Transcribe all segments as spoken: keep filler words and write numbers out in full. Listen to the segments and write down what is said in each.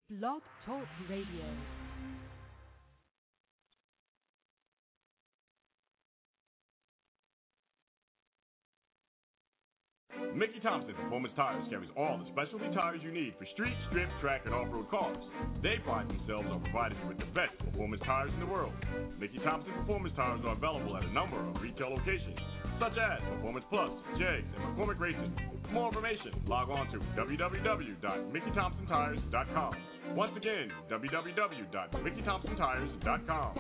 Blog Talk Radio. Mickey Thompson Performance Tires carries all the specialty tires you need for street, strip, track, and off-road cars. They pride themselves on providing you with the best performance tires in the world. Mickey Thompson Performance Tires are available at a number of retail locations, such as Performance Plus, Jegs, and McCormick Racing. For more information, log on to w w w dot mickey thompson tires dot com. Once again, w w w dot mickey thompson tires dot com.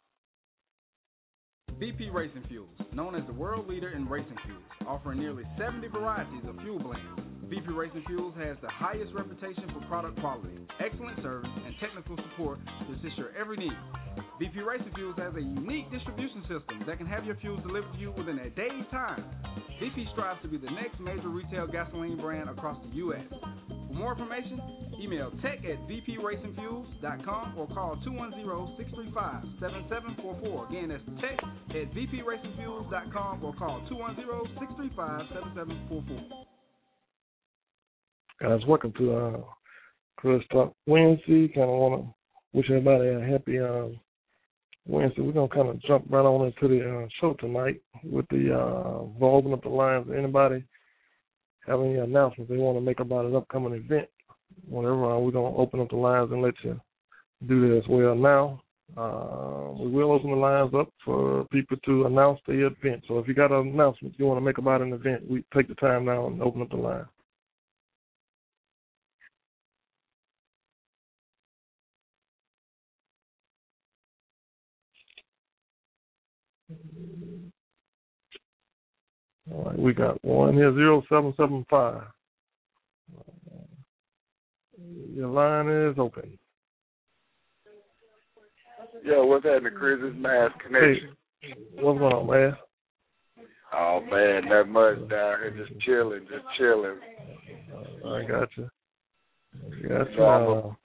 B P Racing Fuels, known as the world leader in racing fuels, offering nearly seventy varieties of fuel blends. B P Racing Fuels has the highest reputation for product quality, excellent service, and technical support to assist your every need. B P Racing Fuels has a unique distribution system that can have your fuels delivered to you within a day's time. B P strives to be the next major retail gasoline brand across the U S For more information, email tech at v p racing fuels dot com or call two one zero, six three five, seven seven four four. Again, that's tech at v p racing fuels dot com or call two one zero, six three five, seven seven four four. Guys, welcome to uh, Chris Talk Wednesday. Kind of want to wish everybody a happy um, Wednesday. We're going to kind of jump right on into the uh, show tonight with the, uh, we'll open up the lines. Anybody have any announcements they want to make about an upcoming event? Whatever, uh, we're going to open up the lines and let you do that as well. Now, uh, we will open the lines up for people to announce the event. So if you got an announcement you want to make about an event, we take the time now and open up the line. All right, we got one here, zero seven seven five. Your line is open. Yo, what's happening, Chris? It's Mass Connection. Hey, what's going on, man? Oh, man, not much down here. Just chilling, just chilling. Uh, I got you. Got you. So I'm a,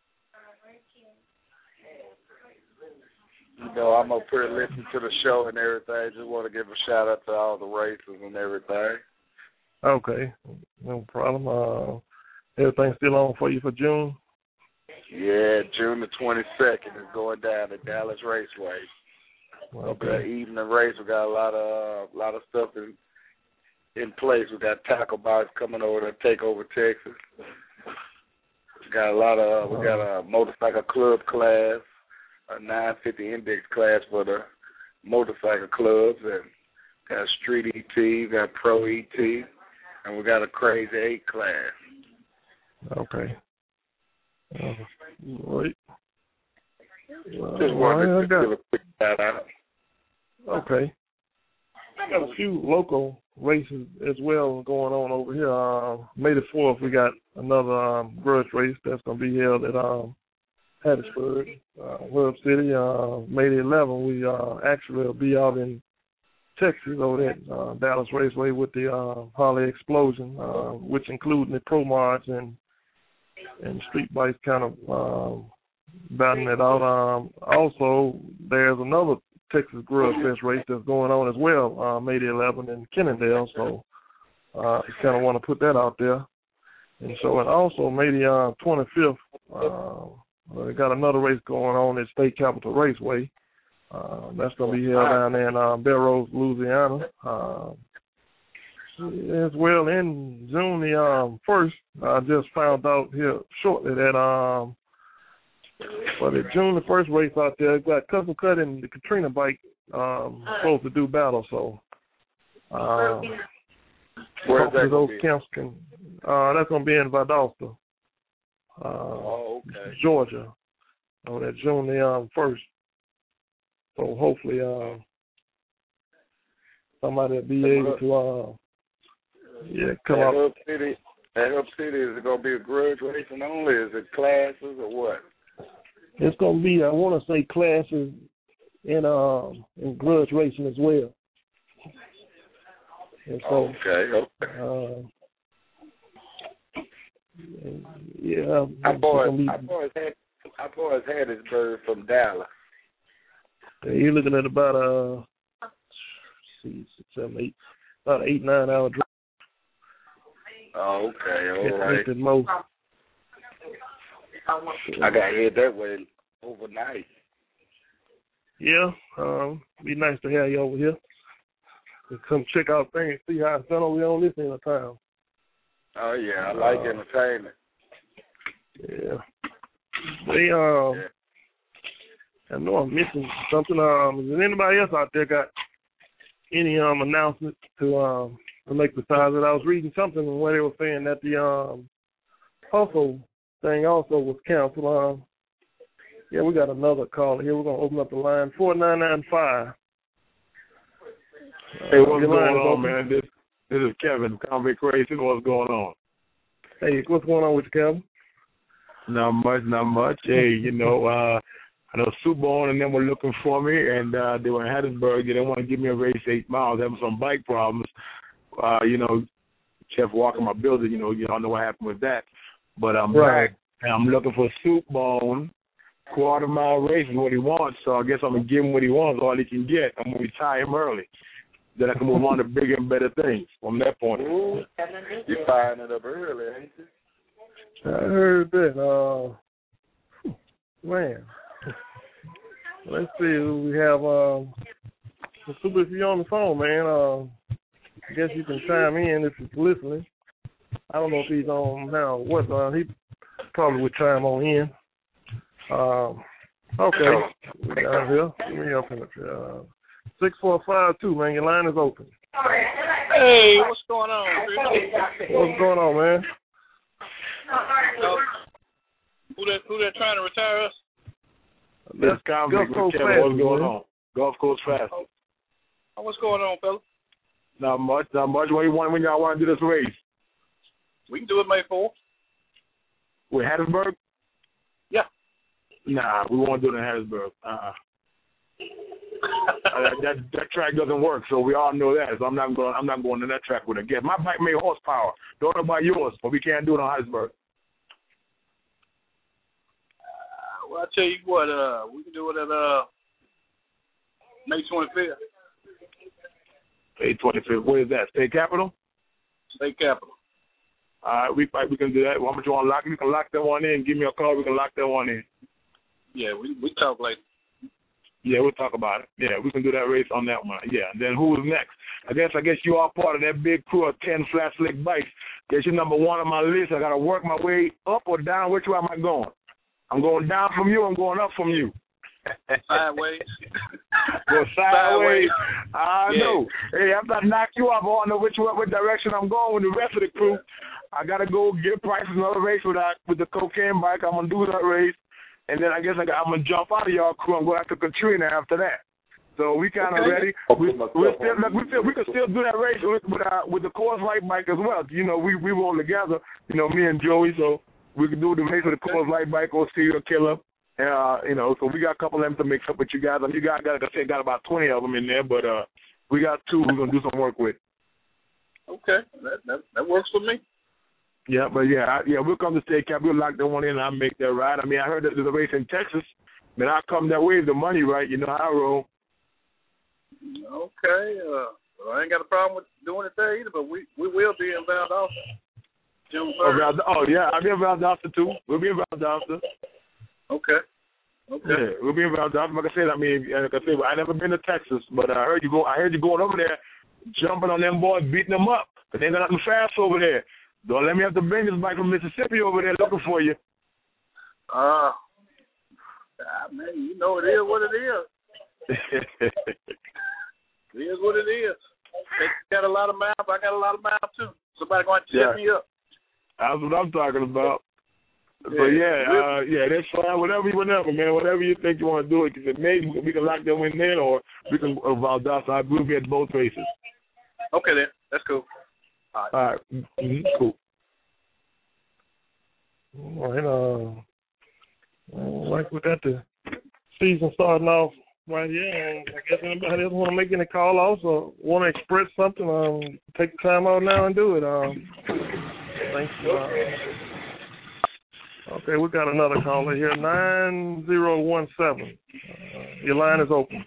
you know, I'm up here listening to the show and everything. Just want to give a shout-out to all the races and everything. Okay, no problem. Uh, everything's still on for you for June? Yeah, June the twenty-second is going down to Dallas Raceway. Okay. The evening race, we got a lot of uh, lot of stuff in in place. We got Tackle Box coming over to take over Texas. We got a lot of uh, we got a motorcycle club class, a nine fifty index class for the motorcycle clubs, and got Street E T, got Pro E T, and we got a Crazy Eight class. Okay. Uh, right. Uh, Just wanted right, to got, give a quick shout out. Okay. I got a few local races as well going on over here. Uh, May the fourth, we got another um, grudge race that's going to be held at um, Hattiesburg, uh, Hub City. Uh, May the eleventh, we uh, actually will be out in Texas over at uh, Dallas Raceway with the uh, Harley Explosion, uh, which including the Pro March and and street bikes kind of um, batting it out. Um, also, there's another Texas Grudge Fest race that's going on as well, uh, May the eleventh in Kennedale. So uh, just kind of want to put that out there. And so, and also May the uh, twenty-fifth, uh, we got another race going on at State Capitol Raceway. Uh, that's going to be held down there in uh, Belrose, Louisiana. Uh, as well, in June the um, first, I just found out here shortly that um, for the June the first race out there, got Custom Cut and the Katrina bike um, supposed to do battle. So, uh, hopefully those camps can. Uh, that's going to be in Valdosta, uh, oh, okay. Georgia, on that June the um, first. So hopefully, uh, somebody will be able to. Uh, Yeah, come at up. Hub City, at Hub City, is it going to be a grudge racing only? Is it classes or what? It's going to be, I want to say, classes in um in grudge racing as well. And so, okay, okay. Uh, yeah, I bought, be, I bought, I bought Hattiesburg from Dallas. Yeah, you're looking at about uh, see, six, seven, eight, about an eight, nine hour drive. Oh, okay, all right. At most. I got head that way overnight. Yeah, um, be nice to have you over here. Come check out things, see how it's done over here on this end of town. Oh yeah, I like uh, entertainment. Yeah. They um yeah. I know I'm missing something. Um is there anybody else out there got any um announcements to um to make besides that? I was reading something where they were saying that the um hustle thing also was canceled. Um yeah, we got another caller here. We're gonna open up the line four nine nine five. Hey, what's going on, man? This this is Kevin, Convict Crazy. What's going on? Hey, what's going on with you, Kevin? Not much, not much. Hey, you know, uh, I know Super and them were looking for me, and uh, they were in Hattiesburg. They didn't want to give me a race eight miles, having some bike problems. Uh, you know, Jeff walking my building, you know, you don't know what happened with that. But I'm right. back, and I'm looking for Super quarter mile race is what he wants, so I guess I'm going to give him what he wants, all he can get. I'm going to retire him early. Then I can move on to bigger and better things from that point. Ooh, you're firing it up early, ain't you? I heard that. Uh, man. Let's see who we have. Um, Super, if you're on the phone, man, uh, I guess you can chime in if you're listening. I don't know if he's on now. What? Uh, he probably would chime on in. Um, okay. We got here. Let me open it. Uh, six four five two, man. Your line is open. Hey, what's going on, dude? What's going on, man? Uh, who that who that trying to retire us? This Convict with Kevin. What's going on? Gulf Coast Fast. Oh, what's going on, fella? Not much, not much. What do you want when y'all want to do this race? We can do it May fourth. With Hattiesburg? Yeah. Nah, we won't do it in Hattiesburg. Uh-uh. uh, that that track doesn't work, so we all know that. So I'm not going. I'm not going to that track with it again. My bike made horsepower. Don't know about yours, but we can't do it on Hattiesburg. Uh, well, I tell you what. Uh, we can do it at uh May twenty-fifth. May twenty-fifth. Where is that? State Capitol. State Capitol. All right, we we can do that. How much you want to lock? We can lock that one in. Give me a call. We can lock that one in. Yeah, we we talk later. Yeah, we'll talk about it. Yeah, we can do that race on that one. Yeah. Then who is next? I guess I guess you are part of that big crew of ten flat slick bikes. Guess you're number one on my list. I gotta work my way up or down. Which way am I going? I'm going down from you. I'm going up from you. Sideways. Go sideways. Sideways. I yeah. know. Hey, after I knock you off, I don't know which way, what direction I'm going with the rest of the crew. I gotta go get prices another race with that with the cocaine bike. I'm gonna do that race. And then I guess I got, I'm going to jump out of y'all crew and go after Katrina after that. So we kind of okay. ready. We, we're still, look, we, still, we can still do that race with with, uh, with the Coors Light bike as well. You know, we, we roll together, you know, me and Joey. So we can do the race with the Coors Light bike or Serial Killer. Uh, you know, so we got a couple of them to mix up with you guys. I mean, you guys got, like I said, got about twenty of them in there, but uh, we got two we're going to do some work with. Okay. That, that, that works for me. Yeah, but yeah, I, yeah, we'll come to State Cap. We'll lock that one in and I'll make that ride. I mean, I heard that there's a race in Texas. Man, I'll come that way if the money right. You know how I roll. Okay. Uh, well, I ain't got a problem with doing it there either, but we, we will be in Valdosta. June first. Oh, Val- oh, yeah, I'll be in Valdosta, too. We'll be in Valdosta. Okay. Okay. Yeah, we'll be in Valdosta. Like I said, I mean, like I said, I never been to Texas, but I heard you go. I heard you going over there, jumping on them boys, beating them up. But they ain't got nothing fast over there. Don't let me have to bring this bike from Mississippi over there looking for you. Uh, ah, man, you know it is what it is. It is what it is. They got a lot of miles. I got a lot of miles, too. Somebody going to yeah. set me up. That's what I'm talking about. Yeah. But, yeah, uh, yeah, that's fine. Whatever, whatever, man. Whatever you think you want to do, it. Maybe we can lock them in there or we can uh, Valdosta. We'll be at both races. Okay, then. That's cool. All right. All right. Mm-hmm. Cool. All right. Uh, like we got the season starting off right here, and I guess anybody else want to make any call offs or want to express something, um, take the time out now and do it. Um, thanks. Uh, okay, we got another caller here, nine zero one seven. Uh, your line is open.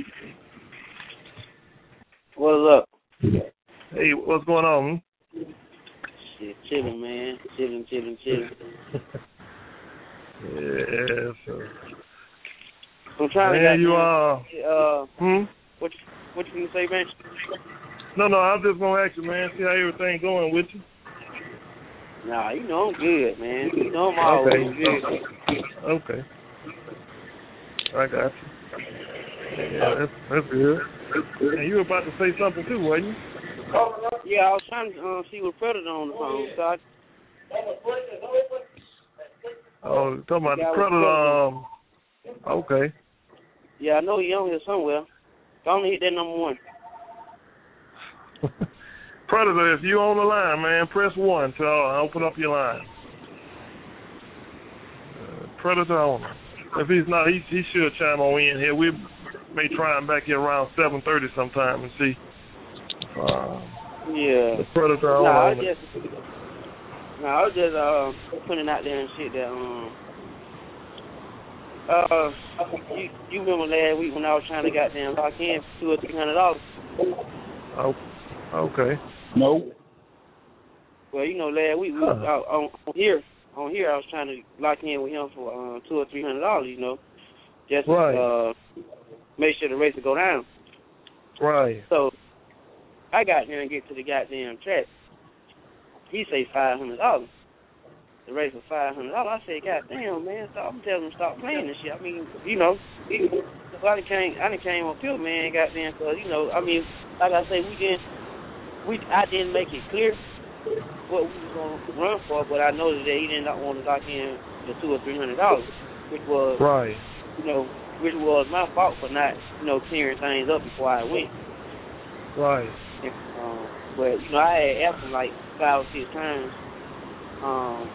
What's up? Hey, what's going on? Shit, chilling, man. Chilling, chilling, chilling. Yeah, so. I'm trying man, to you are. Uh, hmm? What you, what you gonna say, man? No, no, I'm just gonna ask you, man. See how everything going with you. Nah, you know I'm good, man. You know I'm always okay. good. Okay. I got you. Yeah, that's, that's good. And you were about to say something too, weren't you? Yeah, I was trying to uh, see what Predator on the phone. So I, oh, talking about yeah, the Predator. Um, okay. Yeah, I know you're on here somewhere. Go on and hit that number one. Predator, if you on the line, man, press one to uh, open up your line. Uh, Predator on. If he's not, he, he should chime on in here. We may try him back here around seven thirty sometime and see. Uh, yeah. The Predator on. Nah, I on just, nah, I was just uh, putting out there and shit that, um, uh, you, you remember last week when I was trying to goddamn lock in for two or three hundred dollars? Oh, okay. No. Well, you know, last week we was huh. out on, on here. On here, I was trying to lock in with him for uh, two or three hundred dollars. You know, just right. to uh, make sure the race would go down. Right. So I got there and get to the goddamn track. He say five hundred dollars. The race was five hundred dollars. I said, God damn, man, stop. I'm telling him stop playing this shit. I mean, you know, it, I done came, I done came up here, man, goddamn, because, you know, I mean, like I say, we didn't, we, I didn't make it clear what we was going to run for, but I noticed that he did not want to lock in the two or three hundred dollars, which was, right. you know, which was my fault for not, you know, clearing things up before I went. Right. And, um, but, you know, I had asked him like five or six times, um,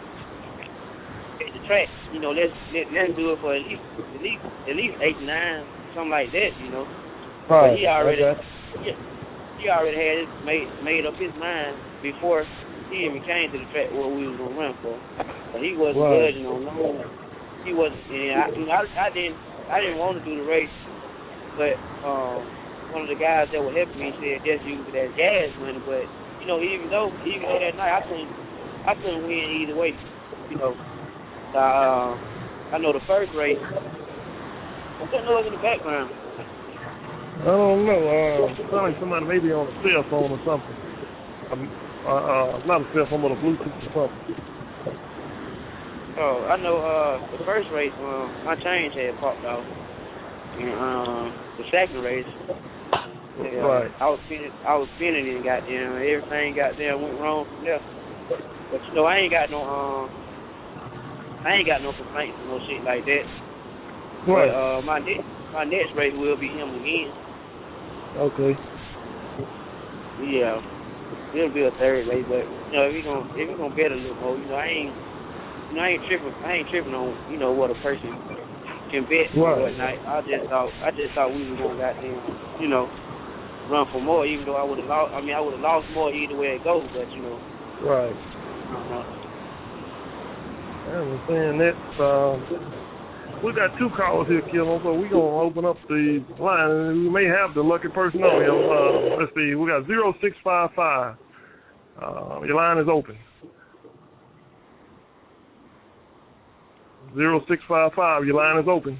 at the track, you know, let's let, let's do it for at least at least at least eight nine, something like that, you know. Right. But he already okay. he, he already had it made made up his mind before he even came to the track what we was gonna run for. But he wasn't right. budging on no. He wasn't. And I, you know, I, I didn't I didn't want to do the race, but um, one of the guys that were helping me said just use it as gas money. But you know, even though even though that night I couldn't I couldn't win either way, you know. Uh, I know the first race. What's that noise in the background? I don't know. Uh, it sounds like somebody maybe on a cell phone or something. Um, uh, uh, not a cell phone, but a Bluetooth or something. Oh, I know. Uh, the first race, um, my change had popped off, and um, the second race, uh, right. I was spinning, I was spinning and goddamn everything goddamn went wrong from there. But you know, I ain't got no um. I ain't got no complaints or no shit like that. Right. But uh, my next my next race will be him again. Okay. Yeah, it'll be a third race, but you know if we gonna if we gonna bet a little more, you know I ain't you know I ain't tripping I ain't tripping on you know what a person can bet right. or whatnot. I just thought I just thought we were gonna goddamn you know run for more, even though I would have lost. I mean I would have lost more either way it goes, but you know. Right. I don't know. I was saying that uh, we got two callers here, Kilo, so we're going to open up the line, and we may have the lucky person on here. Uh, let's see, we got zero six five five. Uh, your line is open. zero six five five, your line is open.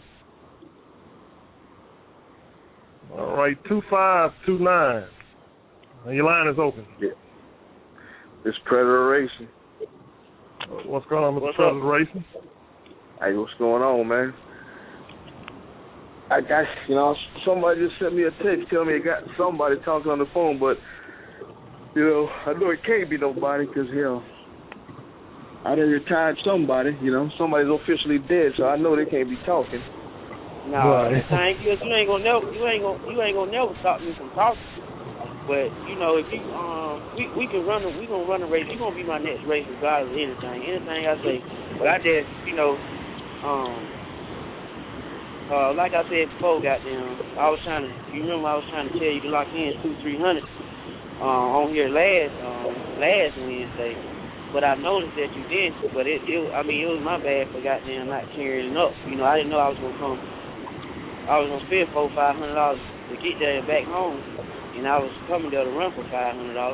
All right, two five two nine. Your line is open. Yeah. It's Predator Racing. What's going on, Mister What's Predator up? Racing? Hey, what's going on, man? I got, you know, somebody just sent me a text telling me it got somebody talking on the phone, but, you know, I know it can't be nobody because, you know, I done retired somebody, you know, somebody's officially dead, so I know they can't be talking. No, right. the thing is, you ain't gonna never, you ain't gonna, you ain't gonna never stop me from talking. But you know, if you, um, we we can run, a, we gonna run a race. You gonna be my next race regardless of anything, anything I say. But I just, you know, um, uh, like I said before, goddamn, I was trying to. You remember I was trying to tell you to lock in two, three hundred uh, on here last, um, last Wednesday. But I noticed that you didn't. But it, it, I mean, it was my bad for goddamn not carrying it up. You know, I didn't know I was gonna come. I was gonna spend four, five hundred dollars to get there and back home. And I was coming there to run for five hundred dollars.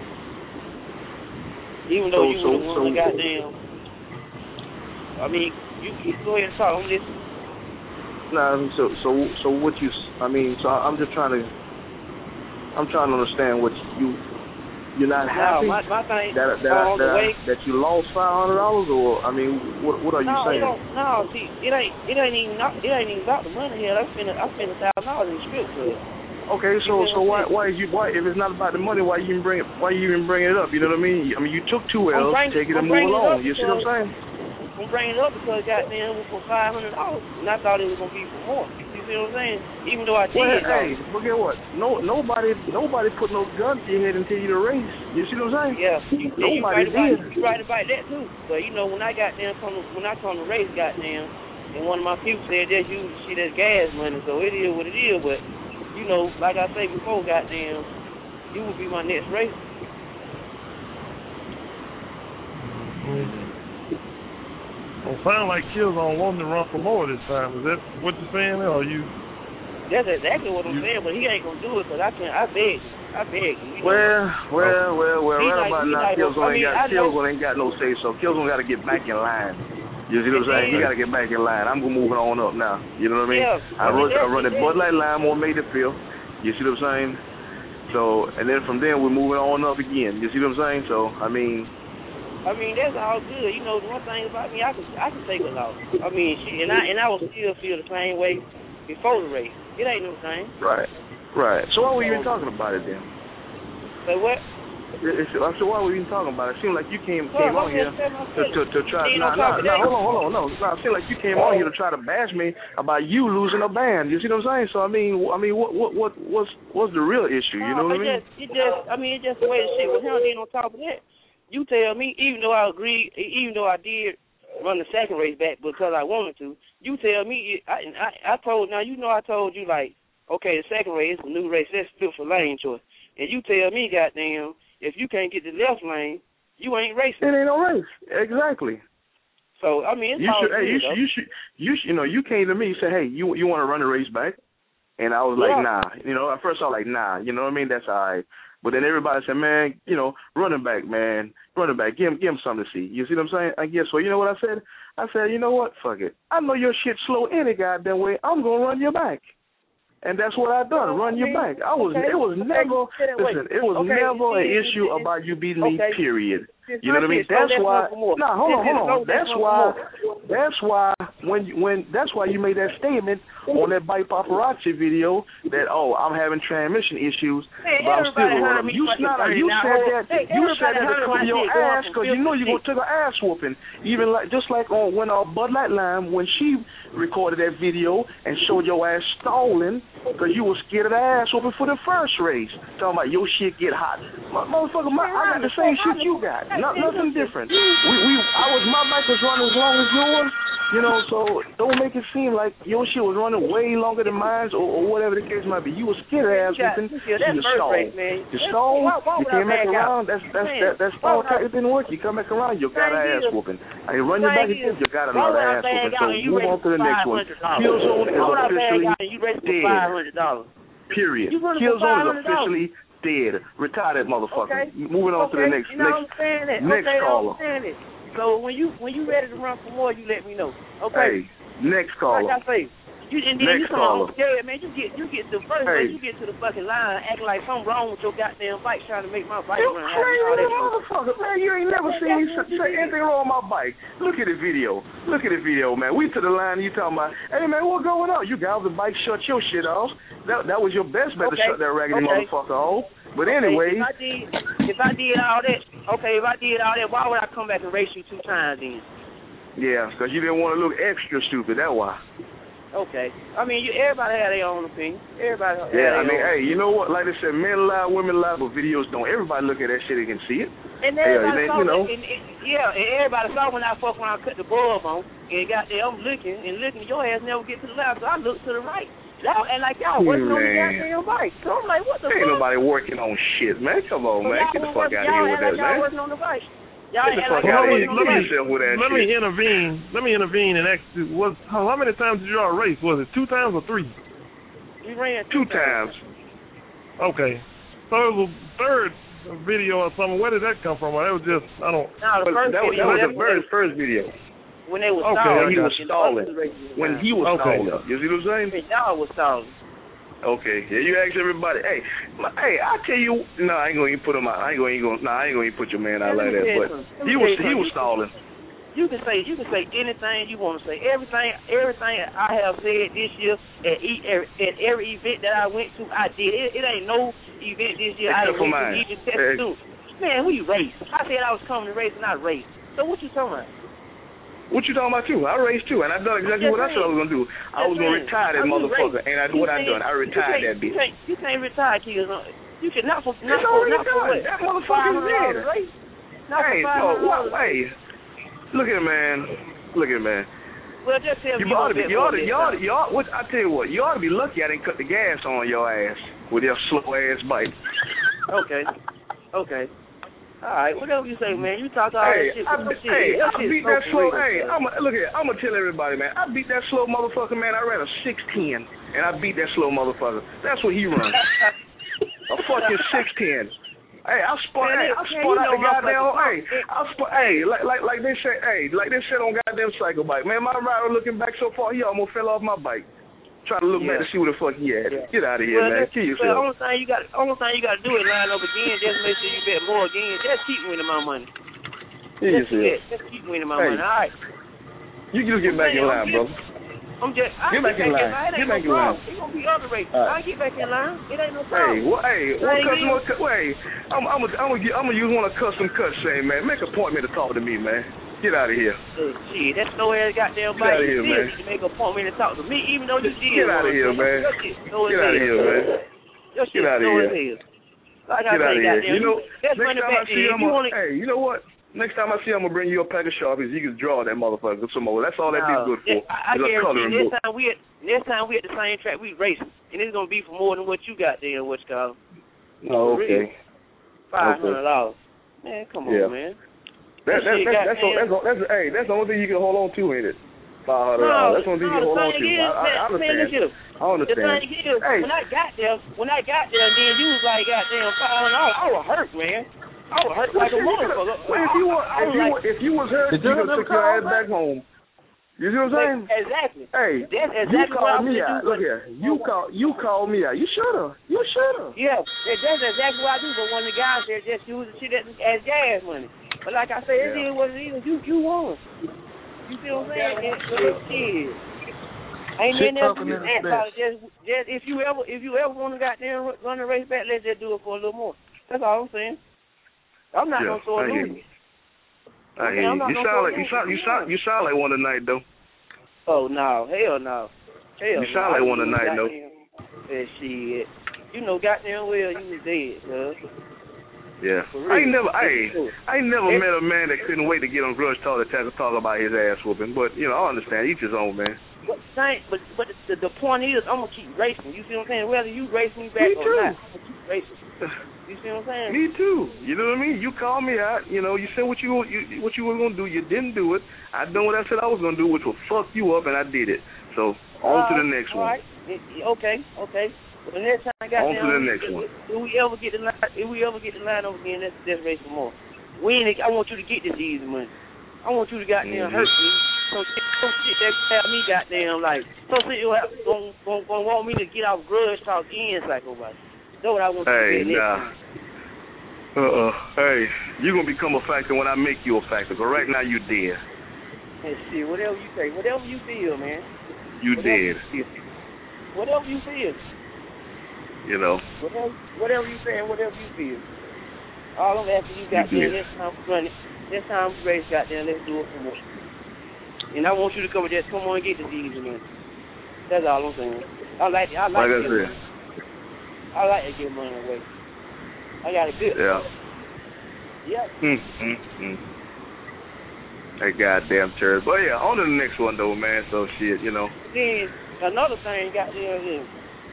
Even though So, you so, would have won so, the goddamn. I mean, you, you go ahead and talk. I'm listening. Nah, so so so what you? I mean, so I'm just trying to. I'm trying to understand what you. You're not happy no, my, my thing, that that, uh, that, way, that you lost five hundred dollars, or I mean, what what are you no, saying? It don't, no, see, it ain't it ain't even not, it ain't even about the money here. I spent I spent a thousand dollars in the strip club. Okay, so so why why you why if it's not about the money, why you even bring it, why you even bring it up? You know what I mean? I mean, you took two L's, take it and move along. You see what I'm saying? I'm bringing it up because goddamn it was for five hundred dollars, and I thought it was gonna be for more. You see what I'm saying? Even though I did. Well, hey, but guess what? No, nobody, nobody put no gun to your head and tell you to race. You see what I'm saying? Yeah. You, nobody you right did. About, you right about that too. But you know, when I got down from when I come to race, goddamn, and one of my people said that you see that gas money, so it is what it is. But you know, like I said before, goddamn, you would be my next racer. Mm-hmm. Well, sound like Killzone wanting to run for more this time. Is that what you're saying, or are you? That's exactly what I'm you, saying, but he ain't gonna do it because I can't. I beg, I beg. You know? Well, well, well, well. Right like, about now, like, Killzone I mean, ain't got Killzone ain't got no say so. Killzone got to get back in line. You see what I'm saying? He got to get back in line. I'm gonna move it on up now. You know what I mean? Yeah, I run, I run the Bud Light line on May the fifth. You see what I'm saying? So, and then from then we're moving on up again. You see what I'm saying? So, I mean. I mean, that's all good. You know, the one thing about me, I can I can take a loss. I mean, shit, and I and I will still feel the same way before the race. It ain't no thing. Right, right. So why were you even talking about it then? Say what? So why were you even talking about it? It seemed like you came came on here to, to to try. No, no, no. Hold on, hold on, no. No, it seemed like you came on here to try to bash me about you losing a band. You see what I'm saying? So I mean, I mean, what what what what's what's the real issue? You know what I mean? Just, it just, I mean, it's just the way the shit was handled. On top of that. You tell me, even though I agreed, even though I did run the second race back because I wanted to, you tell me, I, I, I told, now you know I told you, like, okay, the second race is a new race, let's flip for lane choice. And you tell me, goddamn, if you can't get the left lane, you ain't racing. It ain't no race. Exactly. So, I mean, it's you all should, hey, you should, you should, you should, you know, you came to me, you said, hey, you you want to run the race back? And I was like, yeah. nah. You know, at first I was like, nah. You know what I mean? That's all right. But then everybody said, man, you know, running back, man, running back, give him, give him something to see. You see what I'm saying? I guess so. You know what I said? I said, you know what? Fuck it. I know your shit slow any goddamn way. I'm gonna run your back. And that's what I done, run your back. I was, okay. it was okay. never, listen, it was okay. never an issue okay. about you beating me, okay. period. You know what I mean? That's why, no, nah, hold on, hold on. That's why, that's why, when, you, when, that's why you made that statement on that Bike Paparazzi video that, oh, I'm having transmission issues, hey, but I'm still running. You, not, you said that, hey, you said that to cover your ass because you know you're going to take an ass whooping. Even like, just like on when our Bud Light line, when she recorded that video and showed your ass stalling because you were scared of the ass whooping for the first race. Talking about your shit get hot. Motherfucker, my, I got the same shit you got. Not, nothing different. We, we, I was, my bike was running as long as yours, you know, so don't make it seem like your shit was running way longer than mine or, or whatever the case might be. You was scared of ass whooping. You stalled. You stalled, you came back around, that's, that's, that, that's all type. It didn't work. You come back around, you got an ass whooping. I run your back again, you got another ass whooping. So move on to the next one. Killzone is officially dead. Period. Killzone is officially dead. Retire that motherfucker. Okay. Moving on okay. to the next you know, next, next okay, caller. It. So when you when you ready to run for more, you let me know. Okay. Hey, next caller. Like I say, you and then next you come caller. on, yeah, man. You get you get to the first hey. day, you get to the fucking line, acting like something wrong with your goddamn bike, trying to make my bike you run. crazy motherfucker, man. You ain't never seen me say anything wrong with my bike. Look at the video. Look at the video, man. We to the line. You talking about, hey man, what's going on? You got off the bike, shut your shit off. That that was your best bet okay. to shut that raggedy okay. motherfucker off. But okay. anyway, if I did if I did all that, okay, if I did all that, why would I come back and race you two times then? Yeah, because you didn't want to look extra stupid. That's why. Okay. I mean, you, everybody have their own opinion. Everybody. Have yeah, their I mean, own. hey, you know what? Like they said, men lie, women lie, but videos don't. Everybody look at that shit and can see it. And everybody yeah, saw you know. it, and, and, yeah, and everybody saw when I fuck when I cut the bulb on, and got there, I'm looking and looking. Your ass never get to the left, so I look to the right. Y'all and like y'all working on the goddamn bike. So I'm like, what the Ain't fuck? nobody working on shit, man. Come on, so man. Get the fuck out of here with that, like y'all man. working on the bike. Y'all Get the fuck out of here. Get yourself with that Let shit. me intervene. Let me intervene and ask you, was, how, how many times did y'all race? Was it two times or three? We ran two times. Okay. So it was a third video or something. Where did that come from? That was just, I don't. No, the first that was, video. That was the very first video. when they were okay, stalling. He was stalling. When he was okay. stalling. You see what I'm saying? When y'all was stalling. Okay, yeah, you ask everybody. Hey, my, hey, I tell you, no, I ain't gonna even put him out. I ain't gonna even, no, I ain't gonna even put your man out like that. But he was, he was stalling. You can say, you can say anything you want to say. Everything, everything I have said this year at, e, at every event that I went to, I did. It, it ain't no event this year I Except for went mine. to even test hey. to. Man, who you race? I said I was coming to race, not race. So what you talking about? What you talking about too? I raced too, and I done exactly what I said I was gonna do. I was gonna retire that motherfucker, and I what I done. I retired that bitch. You can't, you can't retire kids. You can not for not it's for already not for what? That motherfucker's dead. Not hey, for so what? Hey, look at it, man. Look at it, man. Well, just tell me you ought to be. You ought to. You ought to. You ought. What I tell you what. You ought to be lucky I didn't cut the gas on your ass with your slow ass bike. Okay. Okay. All right, whatever you say, man. You talk all hey, that shit. I, shit. Hey, that I beat that slow. Hey, I'm a, look here. I'm gonna tell everybody, man. I beat that slow motherfucker, man. I ran a six ten, and I beat that slow motherfucker. That's what he runs. a fucking six ten. Hey, I spot. Hey, I spot out the goddamn. Hey, I spot. Hey, like like like they say. Hey, like they said on goddamn Cycle Bike, man. My rider looking back so far, he almost fell off my bike. Trying to look yeah. back to see what the fuck he had. Yeah. Get out of here, well, man. Kill yourself. Well, only thing you got, only thing you got to do is line up again. Just make sure you bet more again. Just keep winning my money. Kill just, yourself. Just, just keep winning my hey. money. All right. You just get back in line, I'm brother. I'm just. I get back in line. line. Get back no in line. It's gonna be other races. Right. I get back in line. It ain't no problem. Hey, what? Hey, what customer? Wait, I'm, I'm, I'm gonna, I'm gonna use one of custom cuts, saying, man, make an appointment to talk to me, man. Get out of here. Uh, shit, that's no ass goddamn bike. Get out of here, man. You make an appointment to talk to me, even though you did. Get out of here, man. Get out of here, man. Your shit Get out of here. Like I Get out of here. You know, next time I see him, hey, you know what? Next time I see him, I'm gonna bring you a pack of Sharpies. You can draw that motherfucker some more. That's all that be good for. I, I guarantee next time we at next time we at the same track, we racing, and it's gonna be for more than what you got there. What you call? Oh, okay. Five hundred dollars. Man, come on, yeah. man. That, that, that, that's, that's, that's, that's, hey, that's the only thing you can hold on to, ain't it? Five hundred dollars. That's the only thing you can hold on to. I, I, I understand. I understand. The thing is, hey. when I got there, when I got there, then you was like, goddamn, five hundred dollars. I was hurt, man. I was hurt like a motherfucker. Well, if you were, if you, like, if you was hurt, you could have took your ass back home. You see what I'm saying? Exactly. Hey, that's exactly you called me do, out. Look here, you call, you called me out. You shoulda, you shoulda. Yeah, that's exactly what I do. But when the guy said just use the shit as, as gas money. But like I said, it yeah. is what it is. You you won. You see what I'm saying? It, it, it, ain't nothing else to ask about it. Just, just if you ever if you ever want to goddamn run the race back, let's just do it for a little more. That's all I'm saying. I'm not yeah, gonna throw a lose. I hear you. You sound like you sound you sound you sound like one tonight though. Oh no, hell no, hell You sound no. like one tonight though. That shit. You know, goddamn well you was dead, cuz. Yeah. I ain't never, I, I ain't never met a man that couldn't wait to get on Grudge Talk to talk about his ass whooping. But you know, I understand. Each his own, man. But but but the, the point is, I'm gonna keep racing. You see what I'm saying? Whether you race me back me or not, I'm gonna keep racing. You see what I'm saying? Me too. You know what I mean? You called me out. You know, you said what you, you what you were gonna do. You didn't do it. I done what I said I was gonna do, which will fuck you up, and I did it. So on uh, to the next all one. Right. Okay. Okay. Well, the next time I got on down, to the next if, one. If we ever get the line, if we ever get the line over again, let's just race some more. We ain't, I want you to get this easy money. I want you to goddamn mm-hmm. hurt me. So don't sit there have me goddamn like. Don't sit there gonna, gonna, gonna want me to get off Grudge Talk ends like nobody. That's what I want hey, you to do. Nah. Uh-uh. Hey, you're going to become a factor when I make you a factor. But right now, you dead. Hey, shit, whatever you say. Whatever you feel, man. You whatever dead. You whatever you feel. You know. Whatever, whatever you say and whatever you feel. All I'm asking you, goddamn, this time we run it. This time we race, goddamn, let's do it for more. And I want you to come and just come on and get this easy, man. That's all I'm saying. I like I like, like to get money. I like to get money away. I got a good. Yeah. Yep. Mm, mm, mm. That goddamn church. But yeah, on to the next one though, man. So shit, you know. Then another thing got there is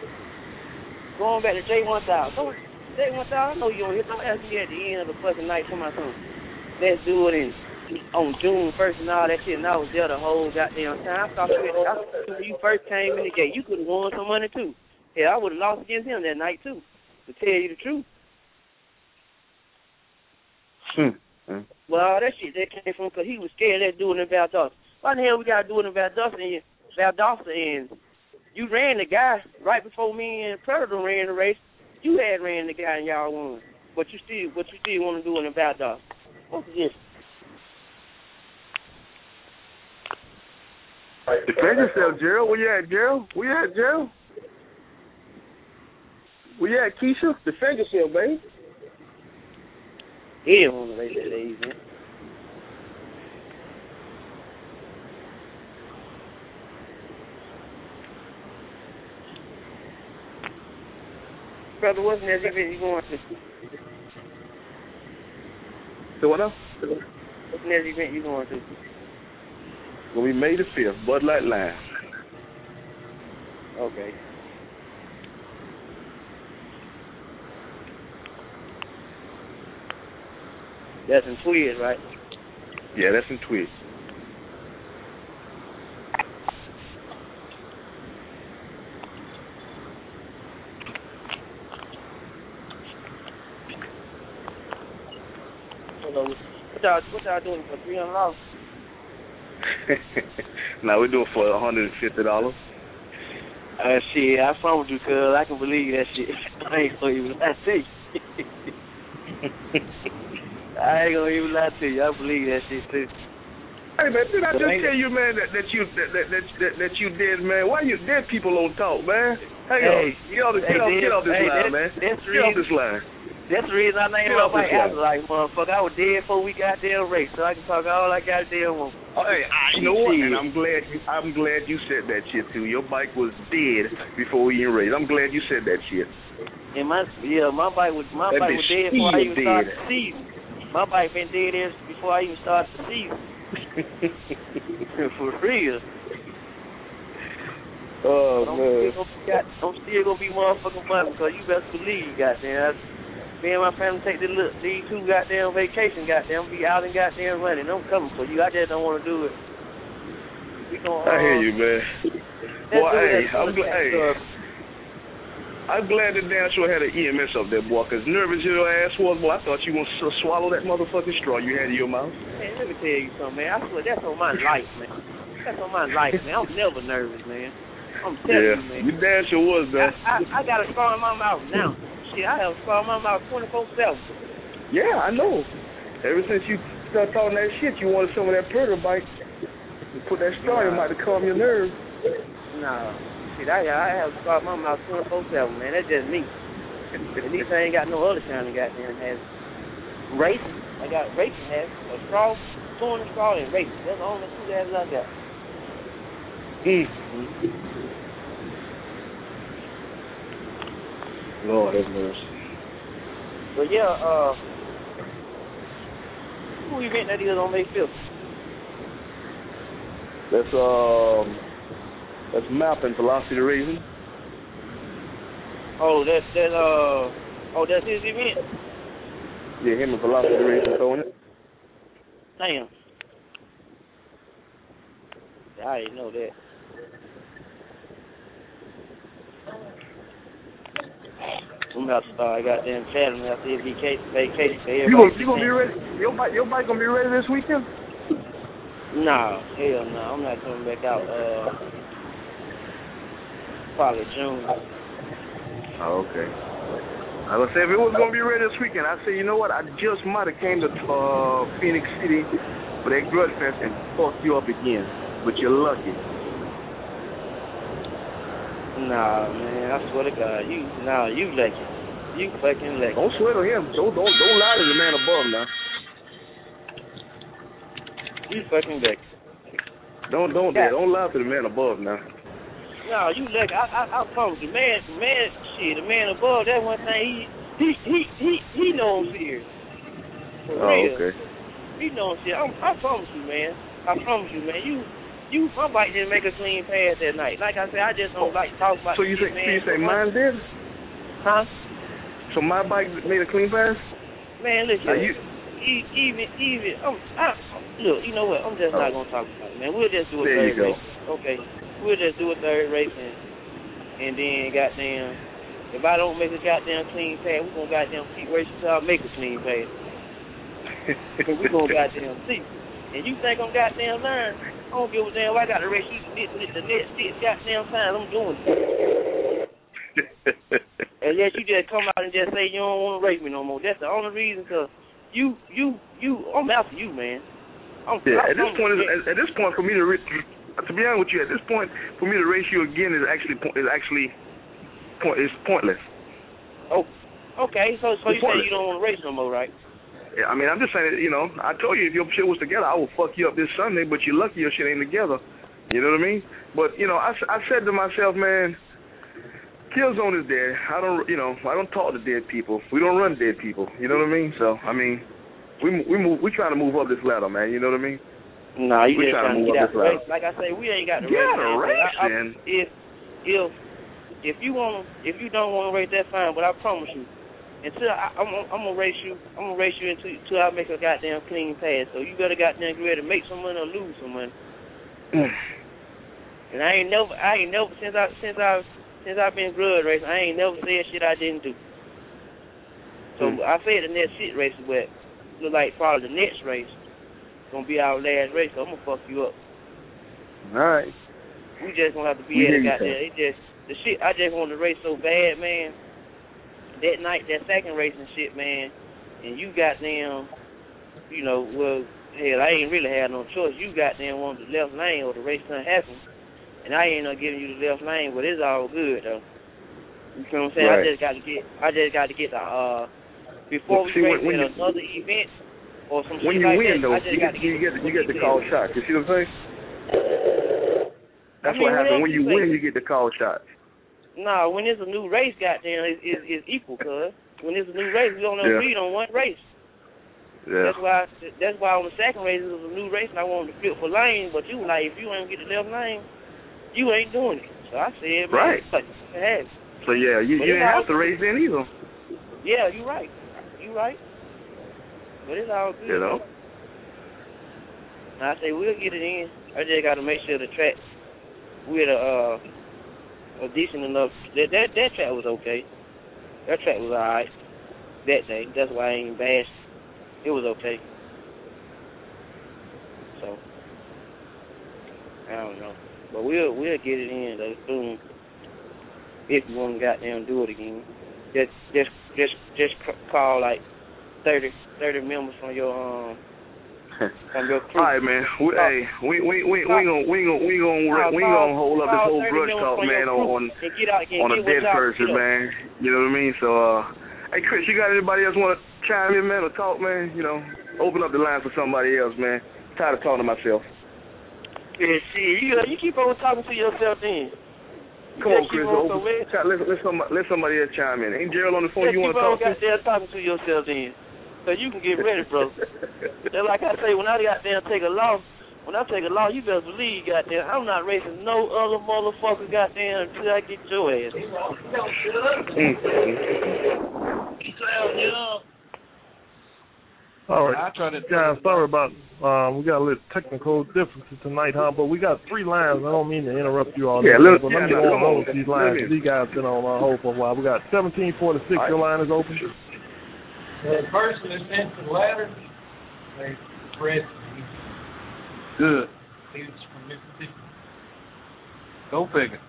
going back to J one thousand. J one thousand, I know you don't hit. Don't ask me at the end of the fucking night for my son. Let's do it in on June first and all that shit. And I was there the whole goddamn time. I thought you, I thought when you first came in the gate, you could have won some money too. Yeah, I would have lost against him that night too. To tell you the truth. Hmm. Well, that shit that came from because he was scared of that dude in the Valdosta. why the hell we got to do it in Valdosta and, Valdosta and you ran the guy right before me and Predator ran the race. You had ran the guy and y'all won. But you still, but you still want to do it in Valdosta. What's this? Defend yourself, Gerald. Where you at, Gerald? Where you at, Gerald? Where you at, Keisha? Defend yourself, baby. He didn't want to race that evening. Brother, what's the next event you going to? So what else? What's the next event you going to? Gonna be May the fifth, Bud Light Line. Okay. That's in Tweed, right? Yeah, that's in Tweed. What y'all, what y'all doing for three hundred dollars? Now we're doing for one hundred and fifty dollars. Uh, shit, I promise you, cuz I can believe that shit. I ain't gonna even lie to you. I ain't gonna even lie to you. I believe that shit too. Hey man, did I just tell you, man, that, that you that, that that that you dead, man? Why you dead people don't talk, man? Hang hey, on, get off, get, hey, off, get off this hey, line, that, man. That's get off this line. That's the reason I named my bike after, like, motherfucker, I was dead before we got there race, so I can talk all I goddamn want. Oh, hey, I know what, and I'm glad you, I'm glad you said that shit too. Your bike was dead before we even raced. I'm glad you said that shit. And my yeah, my bike was my that bike was dead before I even dead. started the season. My bike been dead before I even started the season. For real. Oh I'm man. Still got, I'm still gonna be motherfucking money because you best believe, goddamn. I, me and my family take the look, these two goddamn vacation, goddamn, be out and goddamn running. I'm coming for you. I just don't want to do it. We gonna, I hear uh, you, man. Boy, hey, I'm glad. Hey, I'm glad the damn sure had an E M S up there, boy. Cause nervous your ass was, boy. I thought you gonna s- swallow that motherfucking straw you had in your mouth. Man, let me tell you something, man. I swear that's on my life, man. That's on my life, man. I'm never nervous, man. I'm telling yeah, you, man. You damn sure was, man. I, I, I got a scar in my mouth now. Shit, I have a scar in my mouth twenty-four seven. Yeah, I know. Ever since you started talking that shit, you wanted some of that Predator bike. You put that straw in your mouth to calm your nerves. Nah. Shit, I, I have a scar in my mouth twenty-four seven, man. That's just me. And these ain't got no other kind of goddamn has. Racing. I got racing has a straw, throwing a straw, and racing. That's the only two that I got. Mm-hmm. Lord have mercy. But yeah, uh, who event that is on May fifth? That's um, that's Mapping Velocity Racing. Oh, that's that uh, oh, that's his event. Yeah, him and Velocity Racing throwing it. Damn. I didn't know that. I'm about to start goddamn chatting after this vacation. vacation for you gonna, you gonna be ready? Your bike, your bike gonna be ready this weekend? No, hell no. I'm not coming back out. Uh, probably June. Oh, okay. I was say if it was gonna be ready this weekend, I say you know what? I just might have came to uh, Phoenix City for that Grudge Fest and fucked you up again, but you're lucky. Nah, man, I swear to God, you, nah, you lucky. You fucking lucky. Don't swear to him. Don't, don't, don't lie to the man above now. You fucking lucky. Don't, don't, yeah. don't lie to the man above now. No, you lucky. I, I, I promise you, man, man, shit, the man above, that one thing, he, he, he, he, he know I'm serious. For oh, real. okay. He know I'm serious. I, I promise you, man. I promise you, man. You. You, my bike didn't make a clean pass that night. Like I said, I just don't like talk about. So you shit, think? man. So you say mine did? Huh? So my bike made a clean pass? Man, listen. Now you, even, even, I'm, I, look. You know what? I'm just oh. not gonna talk about it, man. We'll just do a there third you go. race. Okay. We'll just do a third race and, and then goddamn. If I don't make a goddamn clean pass, we're gonna goddamn keep racing till I make a clean pass. Cause we gonna goddamn see. And you think I'm goddamn lying? don't give a damn. I got to race you the, the next six goddamn times. I'm doing it. Unless you just come out and just say you don't want to race me no more. That's the only reason, because you, you, you, I'm after you, man. I'm, yeah, I'm, at this point, at, at this point, for me to, to be honest with you, at this point, for me to race you again is actually is actually point is pointless. Oh, okay. So, so you say you don't want to race no more, right? Yeah, I mean, I'm just saying, that, you know, I told you if your shit was together, I would fuck you up this Sunday, but you're lucky your shit ain't together. You know what I mean? But you know, I, I said to myself, man, Killzone is dead. I don't, you know, I don't talk to dead people. We don't run dead people. You know what I mean? So, I mean. We we move we trying to move up this ladder, man. You know what I mean? Nah, you we just trying to move get up out this ladder. race. Like I say, we ain't got the get race. Get a race, I, I, then. If if if you want, if you don't want to race, that's fine. But I promise you, until I, I'm I'm gonna race you, I'm gonna race you until until I make a goddamn clean pass. So you better goddamn get ready to make some money or lose some money. And I ain't never, I ain't never since I since I since I've been grudge racing, I ain't never said shit I didn't do. So mm. I said the next shit race, but look like probably the next race gonna be our last race, so I'm gonna fuck you up. All right. We just gonna have to be at it, goddamn. It just the shit. I just wanted to race so bad, man. That night, that second race and shit, man. And you goddamn, you know, well, hell, I ain't really had no choice. You goddamn wanted the left lane, or the race done happened, and I ain't not giving you the left lane, but it's all good though. You know what I'm saying? Right. I just got to get. I just got to get the. uh Before well, we race in another you, event or some when shit you like win, that, though, I just you got get, to get you get, you get the call shot. You see what I'm saying? That's I mean, what happens. When you say, win, you get the call shot. Nah, when it's a new race, goddamn, it's, it's, it's equal, cuz. When it's a new race, we only yeah. agreed on one race. Yeah. That's why That's why on the second race, it was a new race, and I wanted to flip for lane, but you were like, if you ain't get the left lane, you ain't doing it. So I said, man, right. Hey. So, yeah, you, you didn't have to race then either. Yeah, you're right. You right. But it's all good. You know? I say we'll get it in. I just got to make sure the track, we're uh, a decent enough. That, that that track was okay. That track was all right that day. That's why I ain't bashed. It was okay. So, I don't know. But we'll we'll get it in though soon. If you want to goddamn do it again, just just just just call like thirty, thirty members from your um from your crew. All right, man. We, uh, hey, we we we we gonna we gonna we gonna we gonna hold up this whole grudge talk, man, on on a dead person, man. You know what I mean? So, uh, hey, Chris, you got anybody else want to chime in, man, or talk, man? You know, open up the line for somebody else, man. I'm tired of talking to myself. Yeah, shit, you you keep on talking to yourself then. Come on, Chris. Open, let, let, somebody, let somebody else chime in. Ain't Gerald on the phone? You want to talk to? Keep on talking to yourself then. So you can get ready, bro. Just like I say, when I got there take a loss, when I take a loss, you better believe, goddamn, I'm not racing no other motherfucker, goddamn, until I get your ass. All right, guys, sorry about, um, we got a little technical differences tonight, huh? But we got three lines. I don't mean to interrupt you all. Yeah, let's, but let me yeah, go on hold with these lines. These guys been on uh, hold for a while. We got seventeen forty-six. Right. Your line is open. The person that sent the letter, they Fred. Good. He's from Mississippi. Go figure.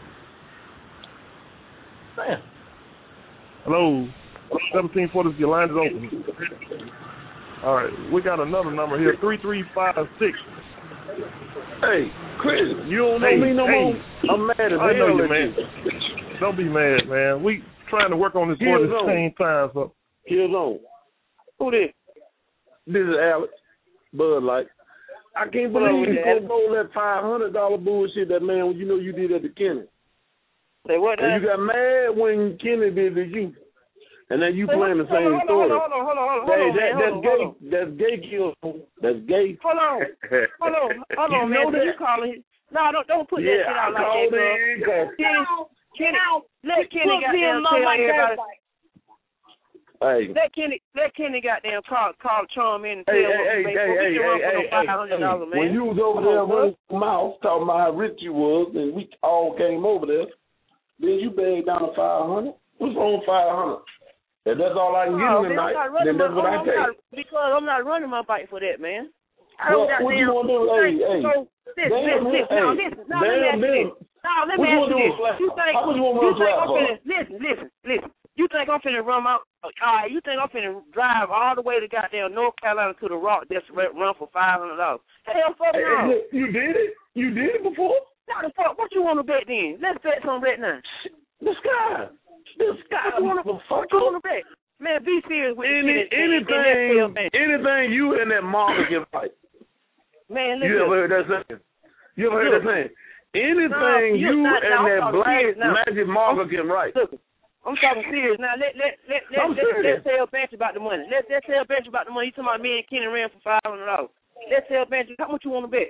Sam. Hello. seventeen forty. Your line is open. All right, we got another number here, three three five six. Hey, Chris, you don't know hey, me no hey. more? I'm mad as I know hell you, at man. you. Don't be mad, man. We trying to work on this board at the same time. So. Here's on. Who this? This is Alex, Bud Light. I can't believe you couldn't roll that five hundred dollars bullshit that man, you know you did at the Kenny. Say what? And you got mad when Kenny did it to you. And then you playing the same story. Hold on, hold on, hold on, hold on. Hey, that, man, that's hold gay. on. That's gay, kill. That's gay. Hold on, hold on, hold on, you man. Know that? You calling? No, don't don't put yeah, that shit out I like that, bro. Kenny, Kenny, let Kenny goddamn tell everybody. Hey. Let Kenny, let Kenny goddamn call call Charm in and tell hey, him hey, what hey, hey, hey, hey, hey, five hundred dollars, man. When you was over there running your mouth talking about how rich you was, and we all came over there, then you begged down to five hundred. What's on five hundred? If that's all I can get oh, him tonight, then my, that's what I I'm take. Not, because I'm not running my bike for that, man. I don't got what damn. you want to do? Hey, hey. So, listen, listen, listen. No, listen. No, let me ask you this. No, let me ask you this. You think, How much you want to you run think flat I'm for? finna, listen, listen, listen. You think I'm finna run out, all right, you think I'm finna drive all the way to goddamn North Carolina to the Rock just to run for five hundred dollars? Hell, fuck Hey, no. hey, you did it? You did it before? Now the fuck, what you want to bet then? Let's bet some right now. The sky. The sky. What you want to, what you want to bet? Man, be serious with Any, this shit. anything, anything you and that marker can fight. Man, you ever heard that saying? You ever heard look, that saying? Anything no, you not, and no, that black now. magic marker can write. Look, I'm talking serious now. Let let let let let let's tell Bench about the money. Let's let's tell Bench about the money. You talking about me and Kenny ran for five hundred dollars? Let's tell Bench how much you want to bet.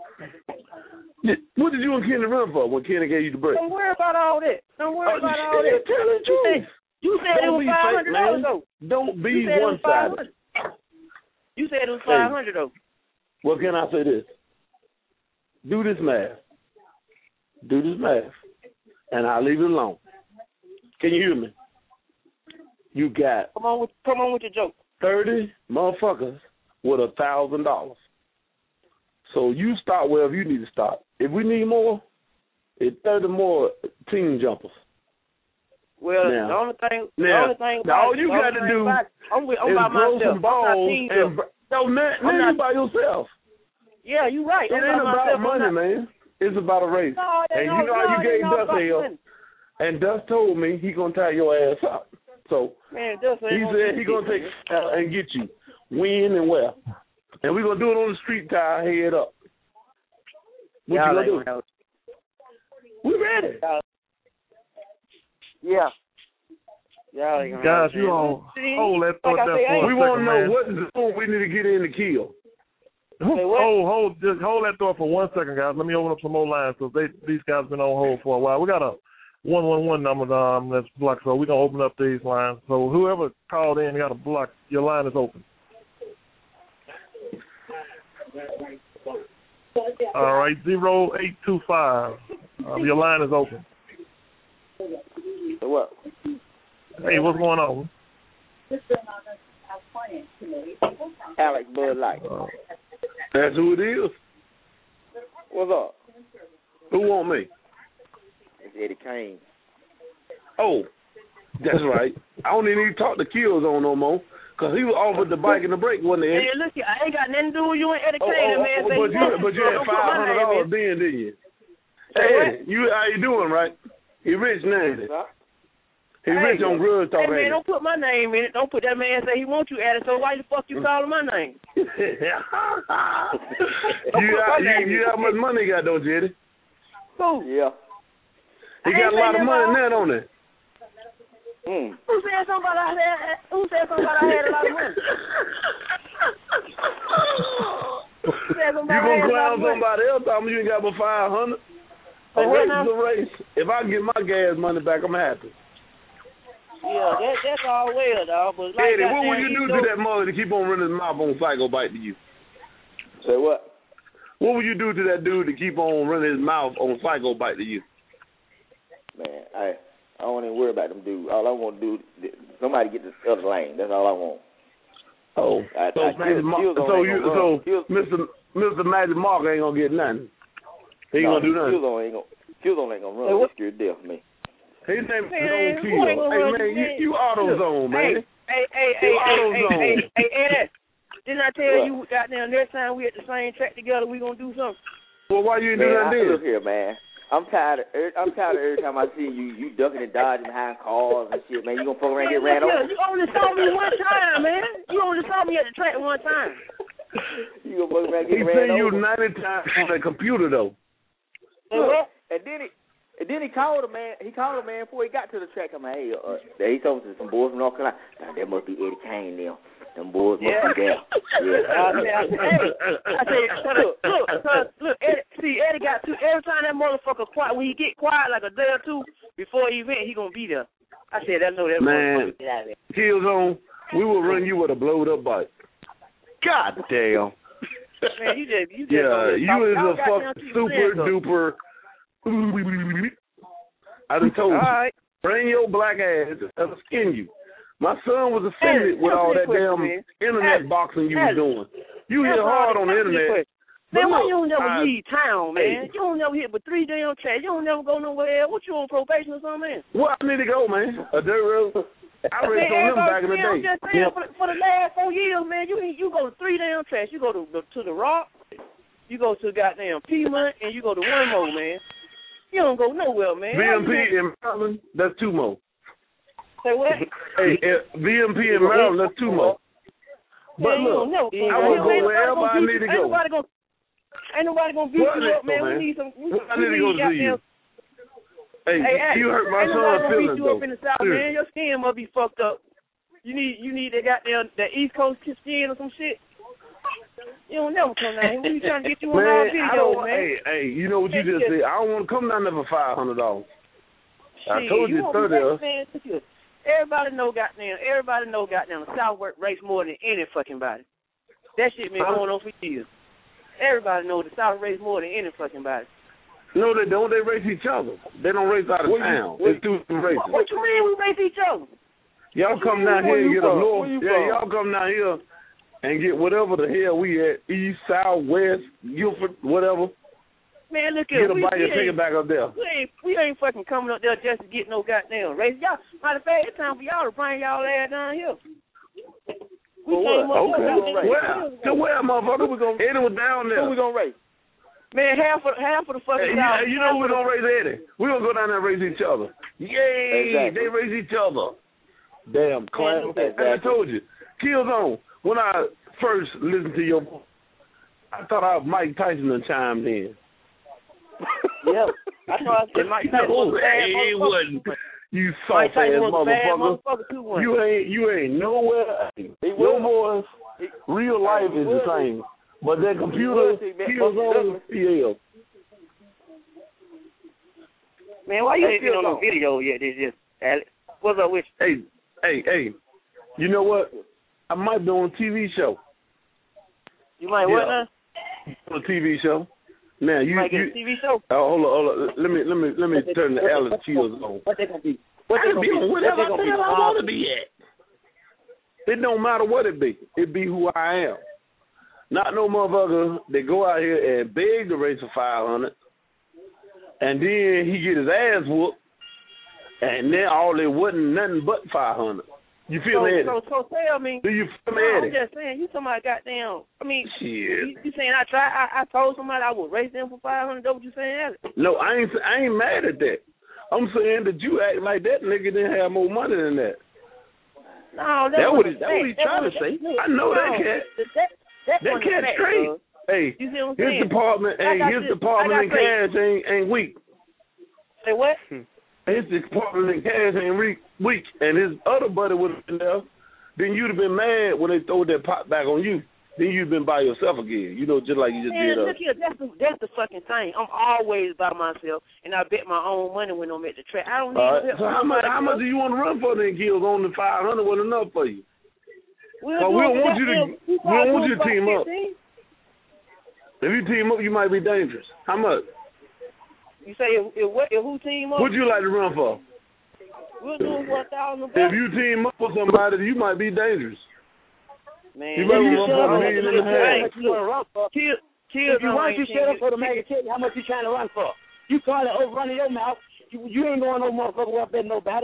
What did you and Kenny run for when Kenny gave you the break? Don't worry about all that. Don't worry Oh, about you all that. Tell the truth. You said Don't it was be five fake, hundred dollars man. though. Don't be You said it one was five sided. hundred. You said it was five hundred though. Well, can I say this? Do this math. Do this math, and I'll leave it alone. Can you hear me? You got come on with come on with your joke. Thirty motherfuckers with a thousand dollars. So you start wherever you need to start. If we need more, it's thirty more team jumpers. Well, now, the only thing, the now, only thing, now all about, you got to do about, I'm, with, I'm is by grow myself. some balls and br- no, man, man, you by yourself. Yeah, you right. It I'm ain't by about myself. money, not, man. It's about a race. No, and no, you know no, how you gave no, Dust hell, and Dust told me he gonna tie your ass up. So man, Dust he said he gonna take uh, and get you when and where, and we gonna do it on the street, tie head up. What Y'all you gonna do? Know. We ready. Y'all, yeah. Y'all ain't Guys, you all hold that thought like there for a We second, want to know man. what zone we need to get in to kill. Hold, hold, just hold that thought for one second, guys. Let me open up some more lines because they these guys been on hold for a while. We got a one one one number um, that's blocked, so we're gonna open up these lines. So whoever called in got a block. Your line is open. All right, zero eight two five. Um, your line is open. What? Hey, what's going on? Alex Bud Light. Uh, That's who it is. What's up? Who want me? It's Eddie Kane. Oh, that's right. I don't even need to talk to Kills on no more because he was offered the bike and the brake, wasn't he? Hey, look, I ain't got nothing to do with you and Eddie Oh, Kane, oh, man. oh, Say but, you, but you had five hundred dollars then, didn't you? Hey, Eddie, you how you doing, right? He rich now, ain't he? He hey, rich on grudge talk, hey, man, ain't don't put my name in it. Don't put that man say he wants you at it. So why the fuck you calling my name? you, got, you, you got much money he got, don't you, Eddie? Who? Yeah. He got a lot of money now, don't he? Mm. Who said something about I had? Who said something about I had a lot of money? You gonna clown somebody else? Tell me you ain't got but five hundred. A race is a race. If I can get my gas money back, I'm happy. Yeah, that, that's all well, dog. But like Eddie, what would you do know, to that mother to keep on running his mouth on Psycho Bite to you? Say what? What would you do to that dude to keep on running his mouth on Psycho Bite to you? Man, I I don't even worry about them dudes. All I want to do is somebody get the other lane. That's all I want. Oh, I, so I, Magic Mark, so you, so Mister Mister Magic Mark ain't gonna get nothing. He ain't no, gonna do nothing. Killzone ain't gonna Killzone ain't gonna run. Hey, scared death for me. His name is Man, Zone Kill. Hey man, you, you AutoZone, man. Hey, hey, hey, hey, hey, hey, hey, Eddie. Didn't I tell what? you goddamn next time we at the same track together we gonna do something? Well, why you ain't man, do that then? Look here, man. I'm tired. Of, I'm tired of every time I see you, you ducking and dodging behind cars and shit, man. You gonna fuck around and get ran over? You only saw me one time, man. You only saw me at the track one time. You gonna fuck around and get He ran over? He said you ninety times on the computer though. Look, and then he, and then he called a man. He called a man before he got to the track. I'm like, hey, uh, he told me some boys from North Carolina. Now, that must be Eddie Kane now. Them boys must yeah. be there. Yeah. I said, I said, hey, I said, look, look, look, look, Eddie, see, Eddie got two. Every time that motherfucker quiet, when he get quiet like a day or two before the event, he gonna be there. I said, I know that man. Get out of there. Killzone, we will run you with a blowed up bike. God damn. Man, you just, you just yeah, you talk, is a fuck super duper. I done told you. Right. Bring your black ass. I'll skin you. My son was offended Eddie, with all that question, damn man. internet Eddie, boxing you Eddie. was doing. You hit hard on the internet. Man, But why look, you don't never I- leave town, man? Hey. You don't never hit but three damn tracks. You don't never go nowhere. What, you on probation or something, man? Where I need to go, man? A dirt road. I Man, raced on them everybody back in the saying, I'm day. just saying, for, the, for the last four years, man, you you go to three damn tracks. You go to the, to the Rock, you go to goddamn Piedmont, and you go to one more, man. You don't go nowhere, man. V M P in Maryland, that's two more. Say what? Hey, eh, V M P in Maryland, that's two more. But Man, you look, don't never I will go wherever I need to Ain't go. nobody gonna, ain't nobody gonna beat What you up, next, man. man? We need some. We, What I we need to go see you? goddamn- Hey, Hey, you hurt my ain't son's nobody gonna feelings, beat you though. up in the South, Seriously. man. Your skin must be fucked up. You need you need that goddamn that East Coast skin or some shit. You don't never come down here. We trying to get you on our Man, I video, don't, man. hey, hey, you know what you Hey, just yeah. said? I don't want to come down there for five hundred dollars. I Shit, told you won't thirty. be back, man. Look here. Everybody know goddamn. Everybody know goddamn. The South work race more than any fucking body. That shit been Huh? going on for years. Everybody know the South race more than any fucking body. No, they don't. They race each other. They don't race out of Where you- town. where- It's two different races. What, what you mean we race each other? Y'all come down Where here and you get up from? north. Where you Yeah, from? y'all come down here and get whatever the hell we at. East, south, west, Guilford, whatever. Man, look here. Get a we, bite we and take ain't- it back up there. We ain't, we ain't fucking coming up there just to get no goddamn race. Y'all, matter of fact, it's time for y'all to bring y'all ass down here. We For came what? up Okay. there goddamn Where? years ago. To where, motherfucker? Who we gonna- Eddie was down there. Who we gonna race? Man, half of half of the fucking Hey, South. you, you know we're gonna race Eddie. We're gonna go down there and race each other. Yay! Exactly. They race each other. Damn clown. Exactly. I told you. Killzone, when I first listened to your voice, I thought I was Mike Tyson and chimed in. Yeah. I thought I said Mike Tyson was a bad Hey, it motherfucker. wasn't. You Mike soft Tyson ass was a bad motherfucker. motherfucker too, wasn't You ain't you ain't nowhere. Your boys, real life is the same. But that computer, Killzone, yeah. Man, why you Hey, still on Killzone. the video yet? This just Alex. What's up with you? Hey, hey, hey. You know what? I might be on a T V show. You might what now? On a T V show. Now you, You might get you a T V show. Oh, hold on, hold on. Let me, let me, let me turn the Alex Killzone. What they gonna be? What they I can gonna be be? on What whatever they the gonna be? hell I want to be at. It don't matter what it be. It be who I am. Not no motherfucker that go out here and beg to race for five hundred, and then he get his ass whooped, and then all it wasn't nothing but five hundred. You feel so, me, Eddie? So, so tell me. Do you feel me, No, I'm Eddie? just saying. You somebody goddamn. I mean, Shit. you, you saying I try? I, I told somebody I would race them for five hundred. That what you saying, Alex? No, I ain't. I ain't mad at that. I'm saying that you act like that nigga didn't have more money than that. No, that, That what wasn't he- that what he fact. trying to That say. wasn't- I know that no, cat. That, that, that, That wasn't cat fact, straight. cuz. Hey, You see what I'm his saying? department. Like Hey, I his said- department like I in say- cash ain't ain't weak. Say what? His department in cash ain't re- weak, and his other buddy would have been there. Then you'd have been mad when they throw that pot back on you. Then you'd been by yourself again. You know, just like you just Man, did us. look here, that's the that's the fucking thing. I'm always by myself, and I bet my own money when I'm at the track. I don't need All right. help So from how much nobody how much else. do you want to run for then, Kills? On the five hundred was enough for you. We'll But do we it don't for want you to. goddamn- We we don't probably want do you it to for team up. fifteen. If you team up, you might be dangerous. How much? You say if, if, what, if who team up? What'd you like to run for? We'll do it for a thousand If bucks. you team up with somebody, you might be dangerous. Man, You might you run shut for a up. million and a half. Look, Kill, kill. If you want to shut up for the mega kid, how much you trying to run for? You call it over running your mouth. You, you ain't going no motherfucker up there nobody.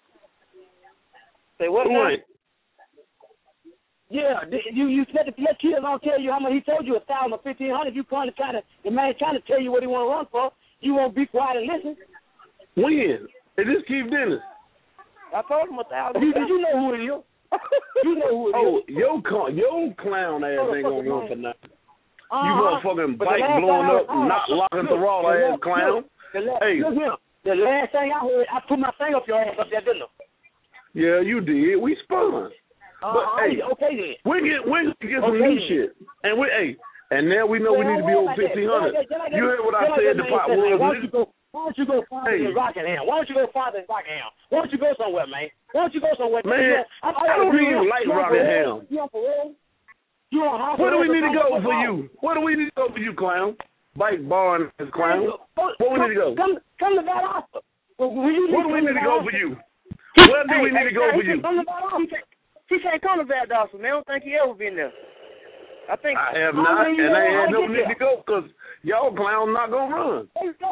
Say what? Who now? ain't? Yeah, th- you you said the let kids don't tell you how much he told you a thousand or fifteen hundred. You kind of trying to the man trying to tell you what he want to run for. You won't be quiet and listen. When? It just Keith Dennis. I told him a thousand. You, you know who it is. You know who it Oh, is. your con- your clown ass Oh, ain't gonna run for nothing. Uh-huh. You motherfucking But the bike last blowing time I up, heard- not locking look, throttle the ass last- clown. look, The last, Hey. look here. The last thing I heard, I put my finger up your ass up there, didn't I? Yeah, you did. We spun. Uh, But hey, okay then. we get we get some Okay new then. shit, and we hey, and now we know we need to be over fifteen hundred. You heard what I said? The pot was. Why don't you go? Why don't you go farther Hey. in Rockingham? Why don't you go farther in Rockingham? Why don't you go somewhere, man? Why don't you go somewhere? Man, You know, I, I, I don't you even on- like you on Rockingham. parole? You on parole? You on house Where do we arrest need to or go something? for you? Where do we need to go for you, clown? Bike bar and clown. Where we need to go? Come, come to Valdosta. Well, will you Where do we come need to go for Valdosta? you? Where do Hey, we need hey, to go hey, for you? Come to Valdosta. He can't, he can't come to Valdosta, man. I don't think he ever been there. I I think I have not, and I had no need to go because y'all clowns not gonna run.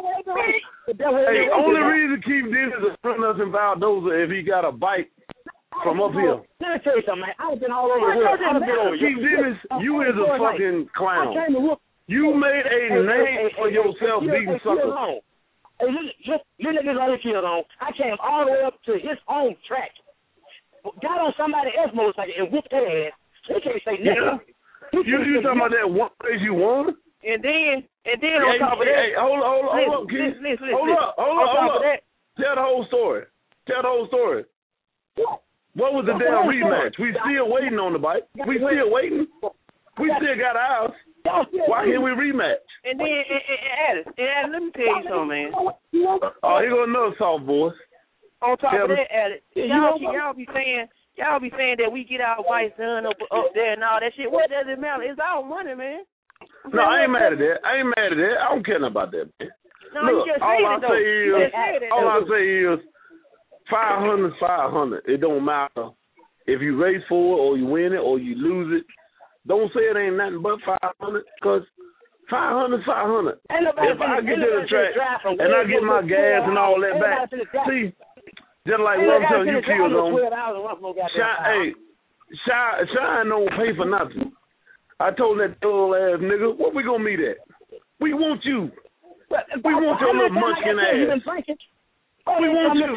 Hey, only reason Keith Dennis is running us in Valdosta if he got a bike from up here. Let me tell you something, man. I've been all over the world. I've been over Keith Dennis, you is a fucking clown. You made a name for yourself beating suckers. Hey, listen, just listen to this other kid on. I came all the way up to his home track, got on somebody else's motorcycle and whooped their ass. They can't say nothing. Yeah. You you talking about that one race you won? And then and then hey, on top of that, hey, hold on, hold on, hold on, Keith. Listen, listen, hold listen. up, hold on up, top hold of up. that, Tell the whole story. Tell the whole story. What was the What's damn the rematch? story? We still waiting on the bike. We still waiting. We still got ours. Why can't we rematch? And then and, and, and Addis, and Addis, let me tell you something, man. Oh, here go another soft voice. On top Tell of me. that, Addis, y'all, y'all be saying y'all be saying that we get our bikes done up up there and all that shit. What does it matter? It's our money, man. No, I ain't mad at that. I ain't mad at that. I don't care nothing about that, man. No, Look, you just all said I it, though. say You is, just said it, all I though. say is, five hundred, five hundred. It don't matter if you race for it or you win it or you lose it. Don't say it ain't nothing but five hundred, cause five hundred, five hundred. If I get to the track and I get my gas and all that back, see, just like one time you killed on, Shine, hey, Shine, Shine don't pay for nothing. I told that little ass nigga, what we gonna meet at? We want you. We want your little munchkin ass. We want you.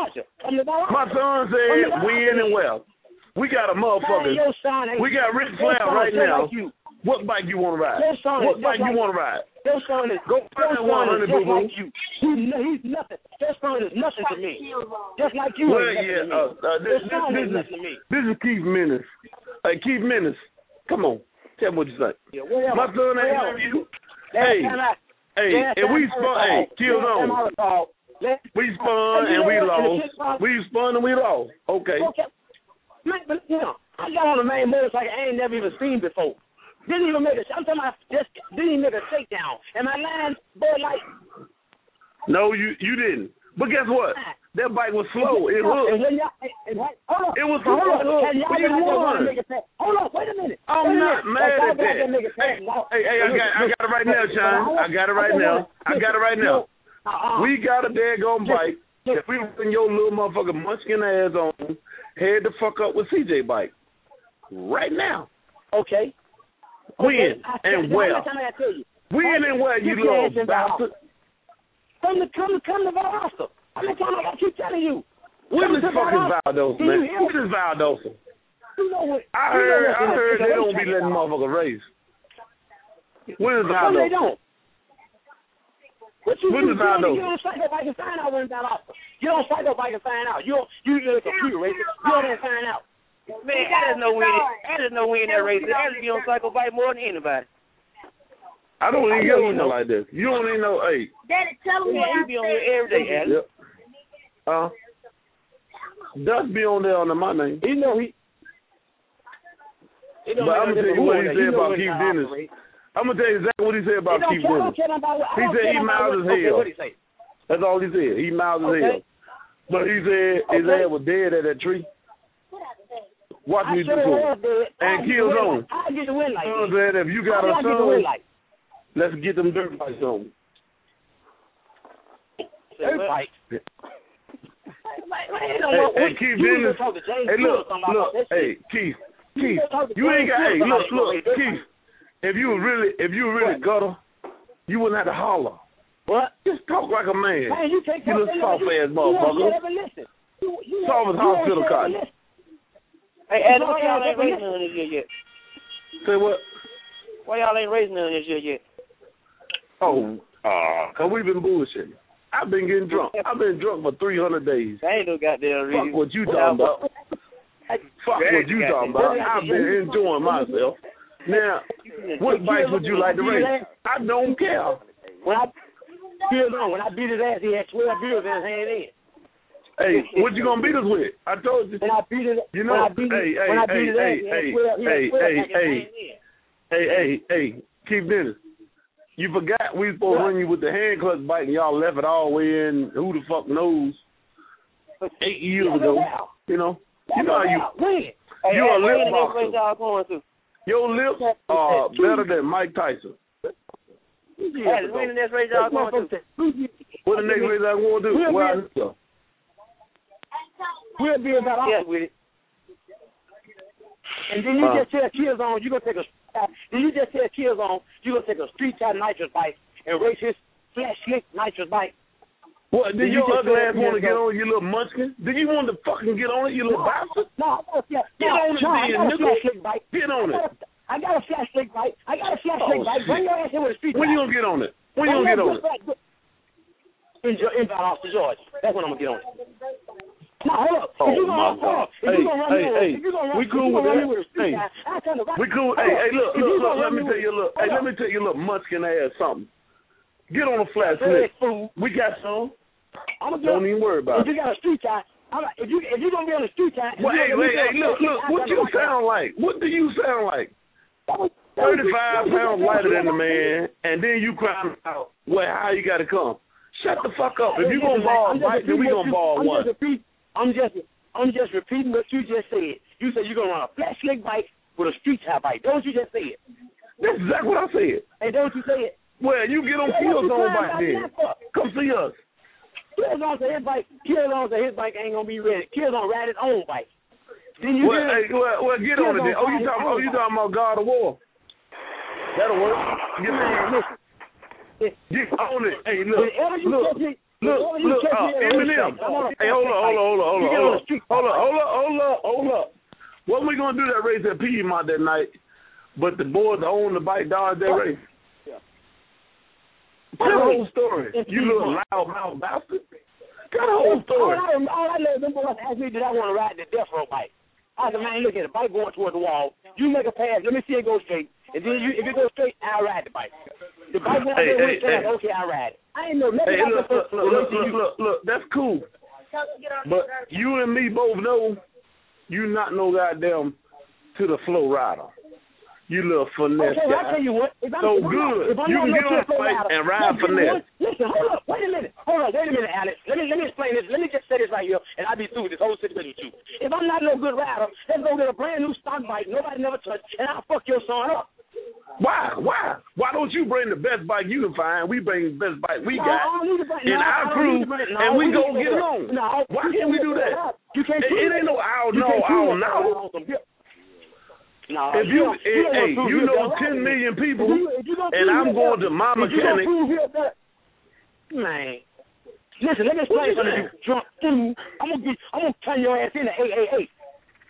My son said win and well. We got a motherfucker. We got Ric Flair right now. What bike you want to ride? What bike you want to ride? Your son is go find one hundred, boo boo. Like you. He's, he's nothing. Your son is nothing to me. Just like you. Well, yeah. Uh, uh, this, this, this, is, this is Keith Menace. Hey, Keith Menace. Come on. Tell me what you say. Yeah, my son ain't heard you. Hey, hey, and we spun. Hey, killed on. We spun and we lost. We spun and we lost. Okay. Okay. Man, but, you know, I got on a main motorcycle I ain't never even seen before. Didn't even make a. I'm talking about just didn't even make a takedown. Am I lying, Bud Light? No, you you didn't. But guess what? That bike was slow. It hooked. It was slow. We won. Hold on, wait a minute. I'm not mad at that. Hey, hey, hey, I got I got it right now, Sean. I got it right now. I got it right now. We got a daggone bike. If we bring your little motherfucking munchkin ass on, head the fuck up with C J bike. Right now. Okay. Win and well. Win and well, you little bastard. Come to come to come to Valdosta. How many times I gotta keep telling you? What is fucking Valdosta, man? What is Valdosta? You know what? I heard I heard they don't be letting motherfuckers race. What is Valdosta? No, they don't. What you what do? Is you, don't, you don't cycle bike and find out when it's Valdosta. You don't cycle bike and find out. You don't you do a computer race. You don't even find out. Man, I just know when I just know when that race. I just be on cycle bike more than anybody. I don't even get on there like this. You don't even know, hey. Daddy, tell him what I be on there every day, Adam. Yep. Uh, Dust be on there under my name. He know he. he but I'm gonna tell you what he said about Keith Dennis. I'm gonna tell you exactly what he said about Keith Dennis. He said he miles as hell. What he say? That's all he said. He miles as hell. But he said his ass was dead at that tree. Watch me do it. And kills on. I get the win like son said if you got a son, let's get them dirt bikes on. Dirt bikes. Hey, Keith Dennis. Hey, look, look. Hey, Keith, Keith. You ain't got. Hey, look, look, Keith. If you were really, if you were really gutter, you wouldn't have to holler. What? Just talk like a man. Man, you take you little soft ass motherfucker. Soft as hospital cotton. Hey, Adam, why y'all ain't raising none this year yet? Say what? Why y'all ain't raising none this year yet? Oh, uh, cause we've been bullshitting. I've been getting drunk. I've been drunk for three hundred days. I ain't no goddamn reason. Fuck what you talking about. Fuck what you talking about. I've been enjoying myself. Now, what bikes would you like to race? I don't care. When I beat on, when I beat his ass, he had twelve beers in his hand in. Hey, what you gonna beat us with? I told you. When I beat it, you know, when I beat hey, it, hey, when I hey, beat his hey, ass, hey, he had twelve, he hey, had twelve hey, back in hey, his hand in. Hey, hey, hey, Keith Dennis. You forgot we supposed to run you with the hand clutch bike and y'all left it all the way in who the fuck knows eight years ago. You know? You know how you Hey, you hey, a lip y'all going to? Your lips are better than Mike Tyson. Hey, when the next race y'all going to? What the next race I'm going to do? We'll Well, be, we'll be about off with it. And then you uh, just tell Kills on, you gonna take a. Then you just tell Kills on, you gonna take a street type nitrous bike and race his flat slick nitrous bike. What, did you your just ugly tell ass want to Kills get on- on, you little munchkin? Did you want to fucking get on it, you little No, bastard? No, I got a flat, Get no, on it, no, I then, got a nigga. flat slick bike. Get on I it. got a, I got a flat slick bike. I got a flat Oh, slick bike. Bring shit. your ass in with a street When bike. you gonna get on it? When you gonna get on it? In, in Valdosta, Georgia. That's when I'm gonna get on it. No, hold up. Oh, if you my gonna, hold God. up. If Hey, you gonna run hey, me over, hey, if you gonna run, we cool if you with gonna run that? me with a street Hey, guy, I tell the right. We cool. Hold Hey, up. hey, look, If look, you look. gonna Let run me me tell you, with- look. Hey, hold let up. me tell you, little munchkin ass something. Get on a flat Hey, slip. fool. We got some. I'm gonna Don't even worry about If you it. got a street guy, I'm like, if you if you gonna be on the street guy, Well, hey, wait, hey, look, look. What you sound like? What do you sound like? Thirty-five pounds lighter than the man, and then you crying out, "Well, how you got to come?" Shut the fuck up. If you gonna ball right, then we gonna ball I'm one. Just repeat, I'm just I'm just repeating what you just said. You said you're gonna run a flat slick bike with a street type bike. Don't you just say it? That's exactly what I said. Hey, don't you say it? Well, you get on Kills on bike then. Come see us. Kills on his bike. Kills on his bike ain't gonna be ready. Kills on ride his own bike. Then you Well, get, hey, well, well, get on it then. Oh, you talking? Oh, you talking about God of War? That'll work. Get on it. Get on it. Hey, look, look, look, look. Uh, Eminem. Hey, hold on, hold on, hold on, hold on, hold on, hold on, hold on, hold on, hold up. What we gonna do that race at Piedmont that night? But the boys that own the bike dodged that race. Tell the whole story. You little loud mouth bastard. Tell the whole story. All I, all I know is them boys asked me, did I want to ride the death row bike? I said, man, look at the bike going toward the wall. You make a pass. Let me see it go straight. And then you, if it goes straight, I'll ride the bike. The bike went Hey, there hey, with hey, hey. okay, I'll ride it. I ain't know nothing Hey, about look, the look, look, look, look, look, look, that's cool. But you and me both know you not no goddamn to the flow rider. You little finesse Okay, guy. I'll tell you what. If I'm, So if I'm good. Not, if I'm You not can no get on a triple bike rider, and ride listen, finesse. Listen, hold up. Wait a minute. Hold on. Wait a minute, Alex. Let me let me explain this. Let me just say this right here, and I'll be through with this whole situation with you. If I'm not no good rider, let's go get a brand new stock bike nobody never touched, and I'll fuck your son up. Why? Why? Why don't you bring the best bike you can find? We bring the best bike we No, got I don't need to bring- in no, I our don't crew, need to bring- no, and we we go need to get bring- along. no, Why you can't we do that? You can't It, prove it ain't no that. out You no, can't prove out that. now. No, If you, don't- eh, don't hey, prove you you're know that ten right. million people, If you- if you don't and prove I'm you're going that- to my if you don't mechanic. prove you're that- Man, listen, let me What explain you something to you. Drunk fool. I'm gonna get, I'm gonna turn your ass into eight eight eight.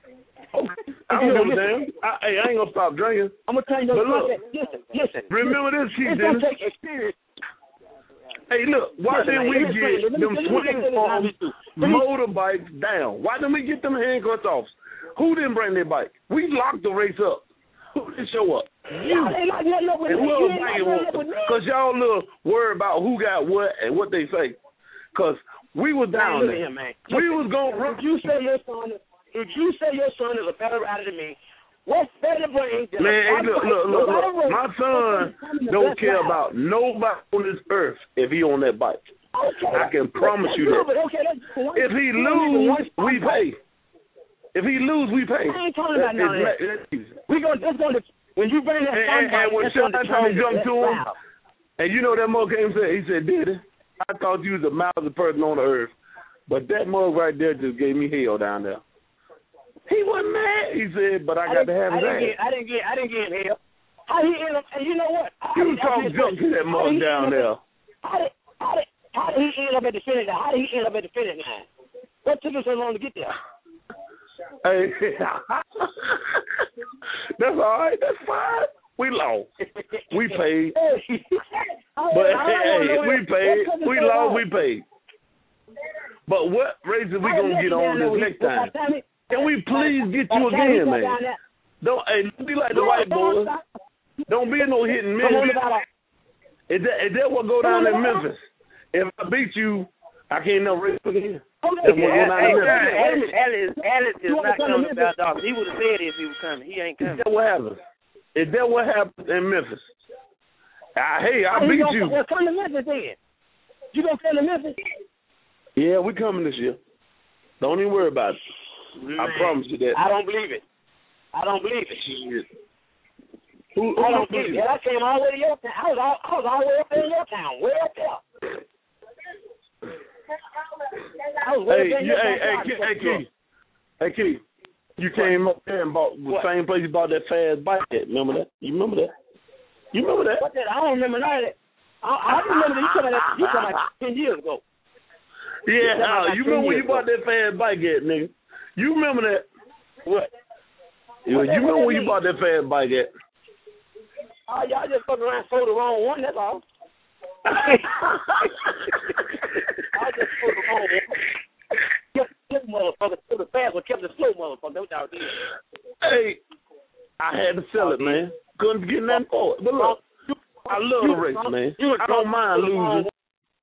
I don't give a damn. I, hey, I ain't gonna stop drinking. I'm gonna tell you But look, listen, listen. remember this, Chief It's gonna Dennis. take experience. Hey, look, why Listen, didn't man, we let me explain. get Let me- them let me swing get this farm out of you. Let me- motorbikes down? Why didn't we get them handcuffs off? Who didn't bring their bike? We locked the race up. Who didn't show up? You. Y'all ain't like nothing up with And me. who You else ain't like bringing nothing up with one? me. Because y'all little worried about who got what and what they say. Because we was down Man, look there. at him, man. We Listen, was going to If you say your son, is- if you say your son is a better rider than me, what's better brain than Man, a hey, look, look, look, look. My son don't care about nobody on this earth if he on that bike. Okay, I can promise you good, that. but okay, let's do one- If he we don't need lose, one spot we bike. pay. If he lose, we pay. I ain't talking about That- none of it's that. not- that's easy. We gonna that's gonna when you bring that And, son and, bike, and when that's Sean gonna tried to determine jump the to him, route. and you know that mug came and said, he said, Daddy, I thought you was the mildest person on the earth. But that mug right there just gave me hell down there. He wasn't mad. He said, but I got to have I his didn't ass. get, I didn't get, I didn't get hell. How he end up? And you know what? How You he- talk how he- junk to that how mug he down end there. up- How did, how did, how did he end up at the finish line? How did he end up at the finish line? What took him so long to get there? Hey, that's all right. That's fine. We lost. We paid. But hey, hey, we paid. We lost. We paid. But what races we gonna get on this next time? Can we please get you again, man? Don't hey, don't be like the white boys. Don't be no hit and miss. Is that is that what go down in Memphis? If I beat you, I can't never race again. That's what go down in Memphis. Alex, Alex, Alex is not coming about dogs. He would have said if he was coming. He ain't Is coming. that what happens? Is that what happens in Memphis? Ah, hey, I beat you. Well, come to Memphis then. You gonna come to Memphis? Yeah, we coming this year. Don't even worry about it. I Man, promise you that. I don't believe it. I don't believe it. Who, who I don't believe think I came all the way to your town. I was all, I was all the way up there in your town, way up there. I was way Hey, up there in you, your hey, hey, town. Keith, hey, Keith. Hey, Keith. You came up there and bought the same place you bought that fast bike at. Remember that? You remember that? You remember that? What that? I don't remember none of that. I, I remember that you talking about you talking about ten years ago. Yeah, how? You remember when you bought that fast bike at, nigga? You remember that? What? You, What that, you remember what when you mean? bought that fast bike at? Oh, y'all just fucking around and sold the wrong one, that's all. I just sold the wrong one. Kept this motherfucker to the fast one, kept the slow motherfucker. That's what y'all did. Hey, I had to sell it, man. Couldn't get nothing for it. But look, I love the race, man. I don't mind losing.